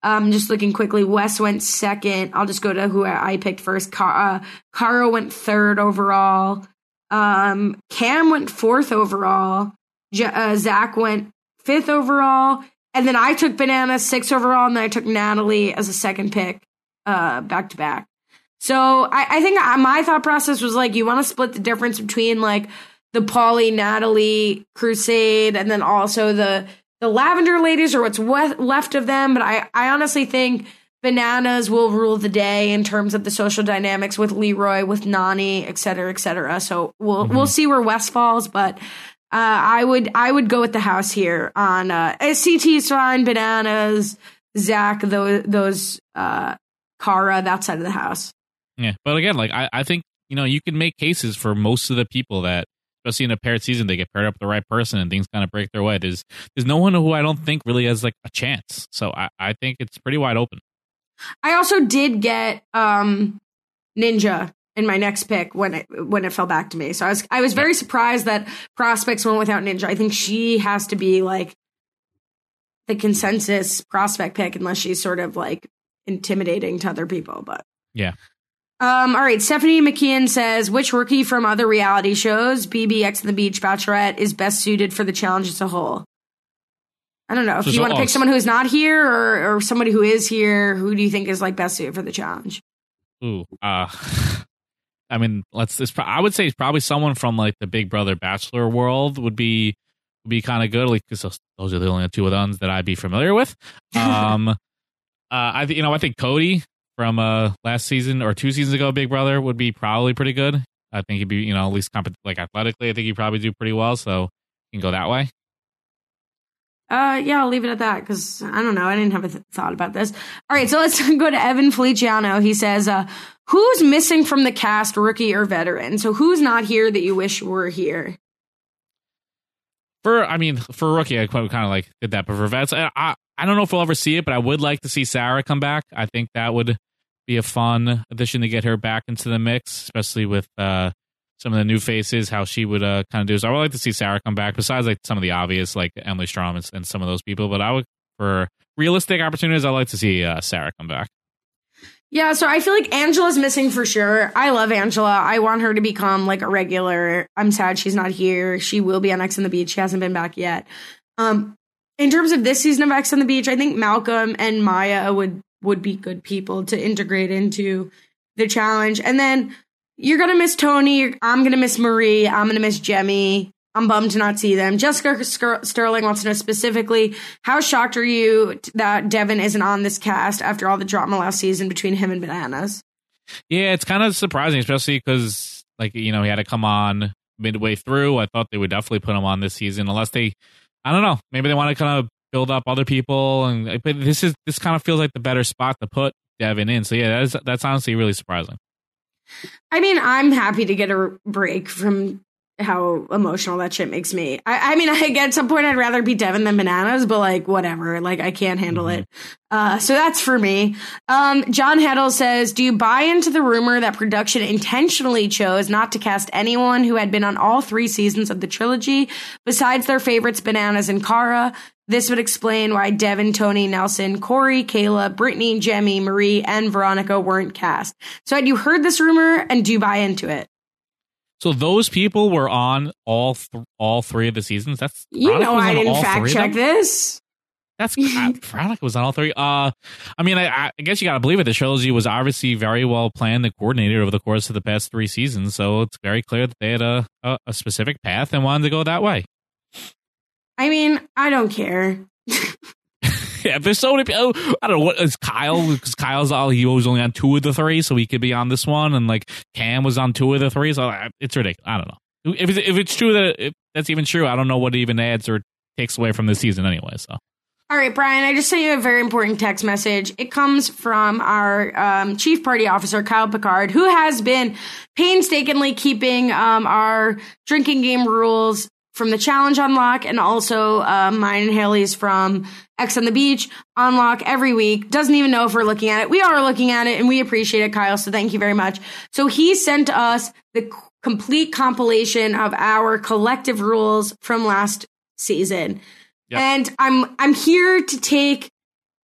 Just looking quickly, Wes went second. I'll just go to who I picked first. Cara went third overall. Cam went fourth overall. Zach went fifth overall. And then I took Banana sixth overall, and then I took Natalie as a second pick back to back. So I think my thought process was like, you want to split the difference between like the Pauly, Natalie crusade, and then also the Lavender ladies, or what's left of them. But I honestly think Bananas will rule the day in terms of the social dynamics with Leroy, with Nany, et cetera, et cetera. So we'll see where Wes falls, but I would go with the house here on CT's fine, Bananas, Zach, those Cara, that side of the house. Yeah, but again, like I think you can make cases for most of the people that, especially in a paired season, they get paired up with the right person and things kind of break their way. There's no one who I don't think really has like a chance. So I think it's pretty wide open. I also did get Ninja in my next pick when it fell back to me. So I was very surprised that prospects went without Ninja. I think she has to be like the consensus prospect pick unless she's sort of like intimidating to other people. But yeah. All right, Stephanie McKeon says, which rookie from other reality shows, BB, X on the Beach, Bachelorette, is best suited for the challenge as a whole? I don't know. If you want to pick someone who's not here or somebody who is here, who do you think is like best suited for the challenge? Ooh, I mean, I would say probably someone from like the Big Brother Bachelor world would be kind of good, like because those are the only two ones that I'd be familiar with. I think Cody from last season or 2 seasons ago, Big Brother, would be probably pretty good. I think he'd be, at least like athletically, I think he'd probably do pretty well. So you can go that way. Yeah, I'll leave it at that because I don't know. I didn't have a thought about this. All right, so let's go to Evan Feliciano. He says, who's missing from the cast, rookie or veteran? So who's not here that you wish were here? For rookie, I kind of like did that, but for vets, I don't know if we'll ever see it, but I would like to see Sarah come back. I think that would be a fun addition to get her back into the mix, especially with some of the new faces, how she would kind of do. So I would like to see Sarah come back, besides like some of the obvious, like Emily Strom and some of those people. But I would, for realistic opportunities, I'd like to see Sarah come back. Yeah, so I feel like Angela's missing for sure. I love Angela. I want her to become like a regular. I'm sad she's not here. She will be on X on the Beach. She hasn't been back yet. In terms of this season of X on the Beach, I think Malcolm and Maya would be good people to integrate into the challenge. And then you're going to miss Tony. I'm going to miss Marie. I'm going to miss Jemmye. I'm bummed to not see them. Jessica Sterling wants to know specifically, how shocked are you that Devin isn't on this cast after all the drama last season between him and Bananas? Yeah, it's kind of surprising, especially because, like, he had to come on midway through. I thought they would definitely put him on this season, unless they, I don't know, maybe they want to kind of build up other people. But this kind of feels like the better spot to put Devin in. So yeah, that's honestly really surprising. I mean, I'm happy to get a break from how emotional that shit makes me. I mean, at some point I'd rather be Devin than Bananas, but like whatever, like I can't handle it. So that's for me. John Heddle says, do you buy into the rumor that production intentionally chose not to cast anyone who had been on all 3 seasons of the trilogy besides their favorites Bananas and Cara? This would explain why Devin, Tony, Nelson, Corey, Kayla, Brittany, Jemmye, Marie, and Veronica weren't cast. So had you heard this rumor, and do you buy into it? So those people were on all 3 of the seasons. That's I didn't fact check this. That's Veronica was on all 3. I mean, I guess you got to believe it. The trilogy was obviously very well planned and coordinated over the course of the past 3 seasons. So it's very clear that they had a specific path and wanted to go that way. I mean, I don't care. Yeah, there's so many people. I don't know, what is Kyle? Because he was only on 2 of the 3, so he could be on this one. And like Cam was on 2 of the 3, so it's ridiculous. I don't know. If it's true if that's even true, I don't know what it even adds or takes away from this season anyway. So. All right, Brian, I just sent you a very important text message. It comes from our chief party officer, Kyle Picard, who has been painstakingly keeping our drinking game rules from the challenge on lock, and also mine and Haley's from X on the Beach on lock every week. Doesn't even know if we're looking at it. We are looking at it, and we appreciate it, Kyle, so thank you very much. So he sent us the complete compilation of our collective rules from last season. Yep. And I'm here to take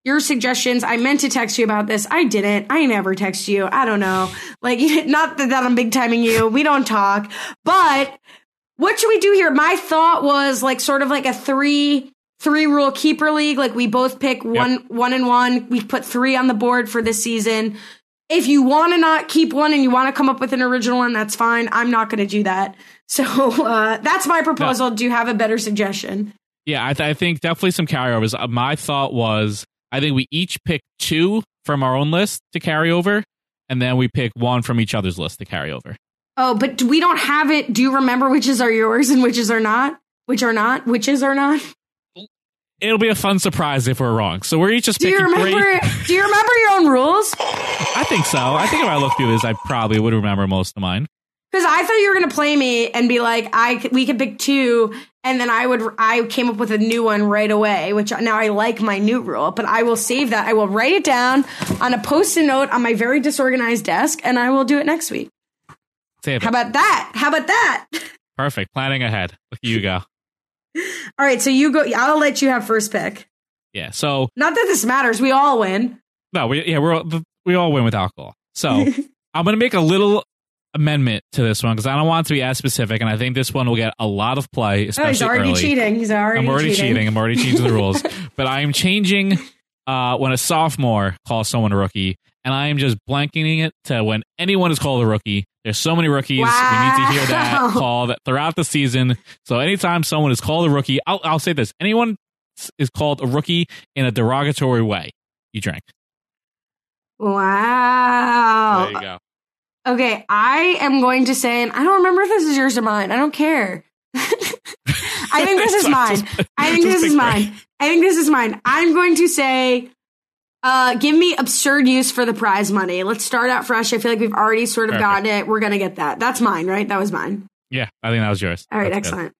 your suggestions. I meant to text you about this. I didn't. I never text you. I don't know. Like, not that I'm big timing you. We don't talk. But what should we do here? My thought was like sort of like a three rule keeper league. Like we both pick one and one. We put 3 on the board for this season. If you want to not keep one and you want to come up with an original one, that's fine. I'm not going to do that. So that's my proposal. No. Do you have a better suggestion? Yeah, I think definitely some carryovers. My thought was, I think we each pick 2 from our own list to carry over, and then we pick 1 from each other's list to carry over. Oh, but we don't have it. Do you remember whiches are yours and whiches are not? Whiches are not? It'll be a fun surprise if we're wrong. So we're each just picking 3. Do you remember your own rules? I think so. I think if I look through this, I probably would remember most of mine. Because I thought you were going to play me and be like, we could pick 2, and then I came up with a new one right away, which now I like my new rule, but I will save that. I will write it down on a Post-it note on my very disorganized desk, and I will do it next week. Save it. How about that? Perfect. Planning ahead. Look at you go. All right, so you go. I'll let you have first pick. Yeah, so... Not that this matters. We all win. No, we all win with alcohol. So I'm going to make a little amendment to this one because I don't want it to be as specific, and I think this one will get a lot of play, especially he's already early. Cheating. I'm already cheating. I'm already changing the rules. But I am changing when a sophomore calls someone a rookie, and I am just blanking it to when anyone is called a rookie. There's so many rookies. Wow. We need to hear that call throughout the season. So anytime someone is called a rookie, I'll say this. Anyone is called a rookie in a derogatory way, you drink. Wow. There you go. Okay, I am going to say, and I don't remember if this is yours or mine. I don't care. I think this is mine. I think this is mine. I'm going to say, give me absurd use for the prize money. Let's start out fresh. I feel like we've already sort of gotten it. We're going to get that. That's mine, right? That was mine. Yeah, I think that was yours. All right, excellent.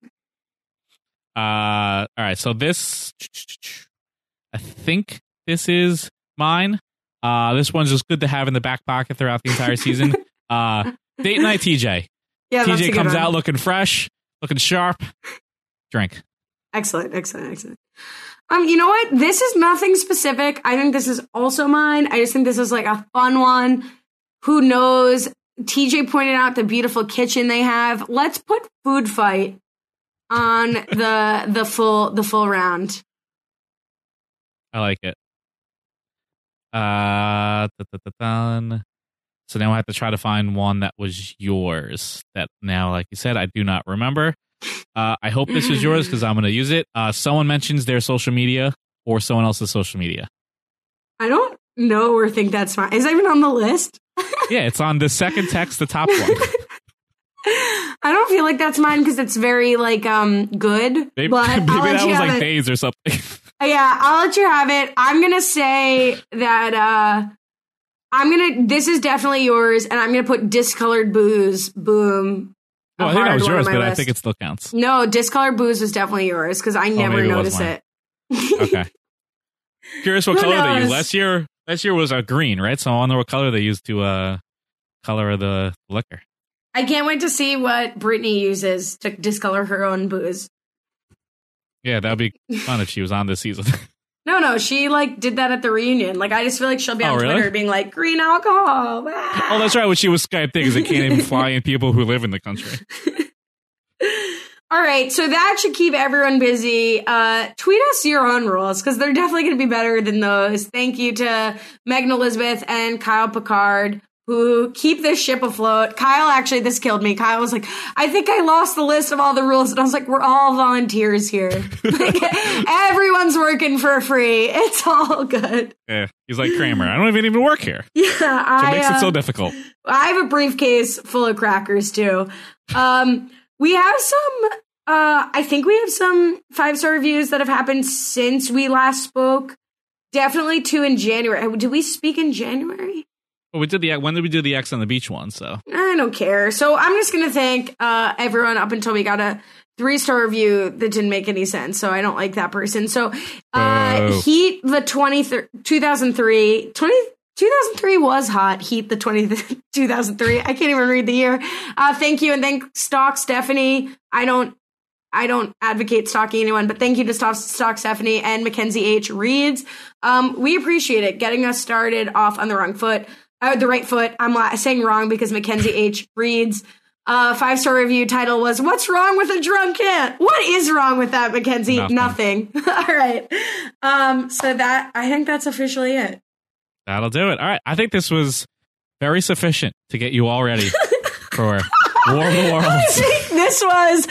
All right, so this, I think this is mine. This one's just good to have in the back pocket throughout the entire season. Date night TJ. Yeah, TJ comes out looking fresh, looking sharp. Drink. Excellent. You know what? This is nothing specific. I think this is also mine. I just think this is like a fun one. Who knows? TJ pointed out the beautiful kitchen they have. Let's put food fight on the full round. I like it. So now I have to try to find one that was yours. That now, like you said, I do not remember. I hope this is yours because I'm going to use it. Someone mentions their social media or someone else's social media. I don't know or think that's mine. Is that even on the list? Yeah, it's on the second text, the top one. I don't feel like that's mine because it's very like good. Maybe that was like days or something. Yeah, I'll let you have it. I'm gonna say that this is definitely yours, and I'm gonna put discolored booze. Boom. Oh, I think that was yours, but I think it still counts. No, discolored booze was definitely yours because I never notice it. Okay. Curious what color they used. Last year was a green, right? So I wonder what color they used to color the liquor. I can't wait to see what Brittany uses to discolor her own booze. Yeah, that'd be fun if she was on this season. No, she did that at the reunion. I just feel like she'll be on Twitter being like, green alcohol. Ah. Oh, that's right. When she was Skyped in because they can't even fly in people who live in the country. All right, so that should keep everyone busy. Tweet us your own rules because they're definitely going to be better than those. Thank you to Megan Elizabeth and Kyle Picard who keep this ship afloat. Kyle, actually, this killed me. Kyle was like, I think I lost the list of all the rules. And I was like, we're all volunteers here. Everyone's working for free. It's all good. Yeah, he's like Kramer. I don't even work here. Yeah, so it makes it so difficult. I have a briefcase full of crackers, too. We have I think we have some 5-star reviews that have happened since we last spoke. Definitely 2 in January. Did we speak in January? Well, when did we do the X on the Beach one? So I don't care. So I'm just going to thank everyone up until we got a 3-star review that didn't make any sense. So I don't like that person. So Heat the 2003 was hot. Heat the 2003. I can't even read the year. Thank you. And thank Stock Stephanie. I don't I don't advocate stalking anyone, but thank you to Stalk Stephanie and Mackenzie H. Reads. We appreciate it, getting us started off on the right foot. I'm saying wrong because Mackenzie H. Reads. 5-star review title was, "What's wrong with a drunk ant?" What is wrong with that, Mackenzie? Nothing. All right. So I think that's officially it. That'll do it. All right. I think this was very sufficient to get you all ready for War of the Worlds. I think this was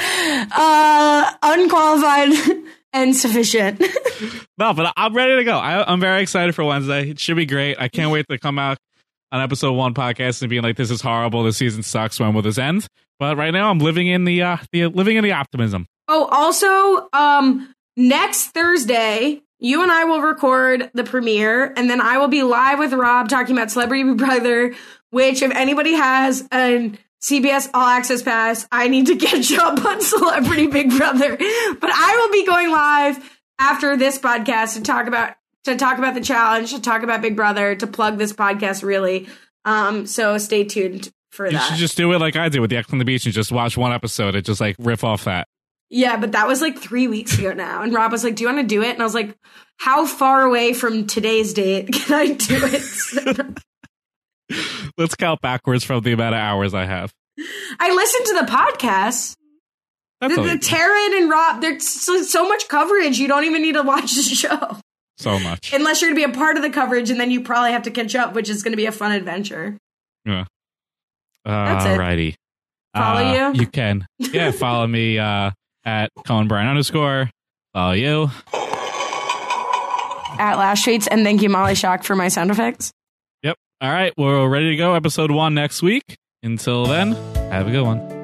unqualified and sufficient. No, but I'm ready to go. I'm very excited for Wednesday. It should be great. I can't wait to come out on episode 1 podcast and being like, this is horrible. This season sucks. When will this end? But right now I'm living in the optimism. Oh, also, next Thursday, you and I will record the premiere, and then I will be live with Rob talking about Celebrity Big Brother, which if anybody has a CBS All Access Pass, I need to catch up on Celebrity Big Brother. But I will be going live after this podcast to talk about the challenge, to talk about Big Brother, to plug this podcast, really. So stay tuned for that. You should just do it like I did with the X on the Beach and just watch one episode and just like riff off that. Yeah, but that was like 3 weeks ago now. And Rob was like, "Do you want to do it?" And I was like, "How far away from today's date can I do it?" Let's count backwards from the amount of hours I have. I listened to the podcast. The Taryn and Rob, there's so much coverage. You don't even need to watch the show. So much. Unless you're going to be a part of the coverage, and then you probably have to catch up, which is going to be a fun adventure. Yeah. That's it. Alrighty. Follow you? You can. Yeah, follow me at @CohenBryan_. Follow you. At Last Tweets, and thank you, Molly Shock, for my sound effects. Yep. All right, we're ready to go. Episode 1 next week. Until then, have a good one.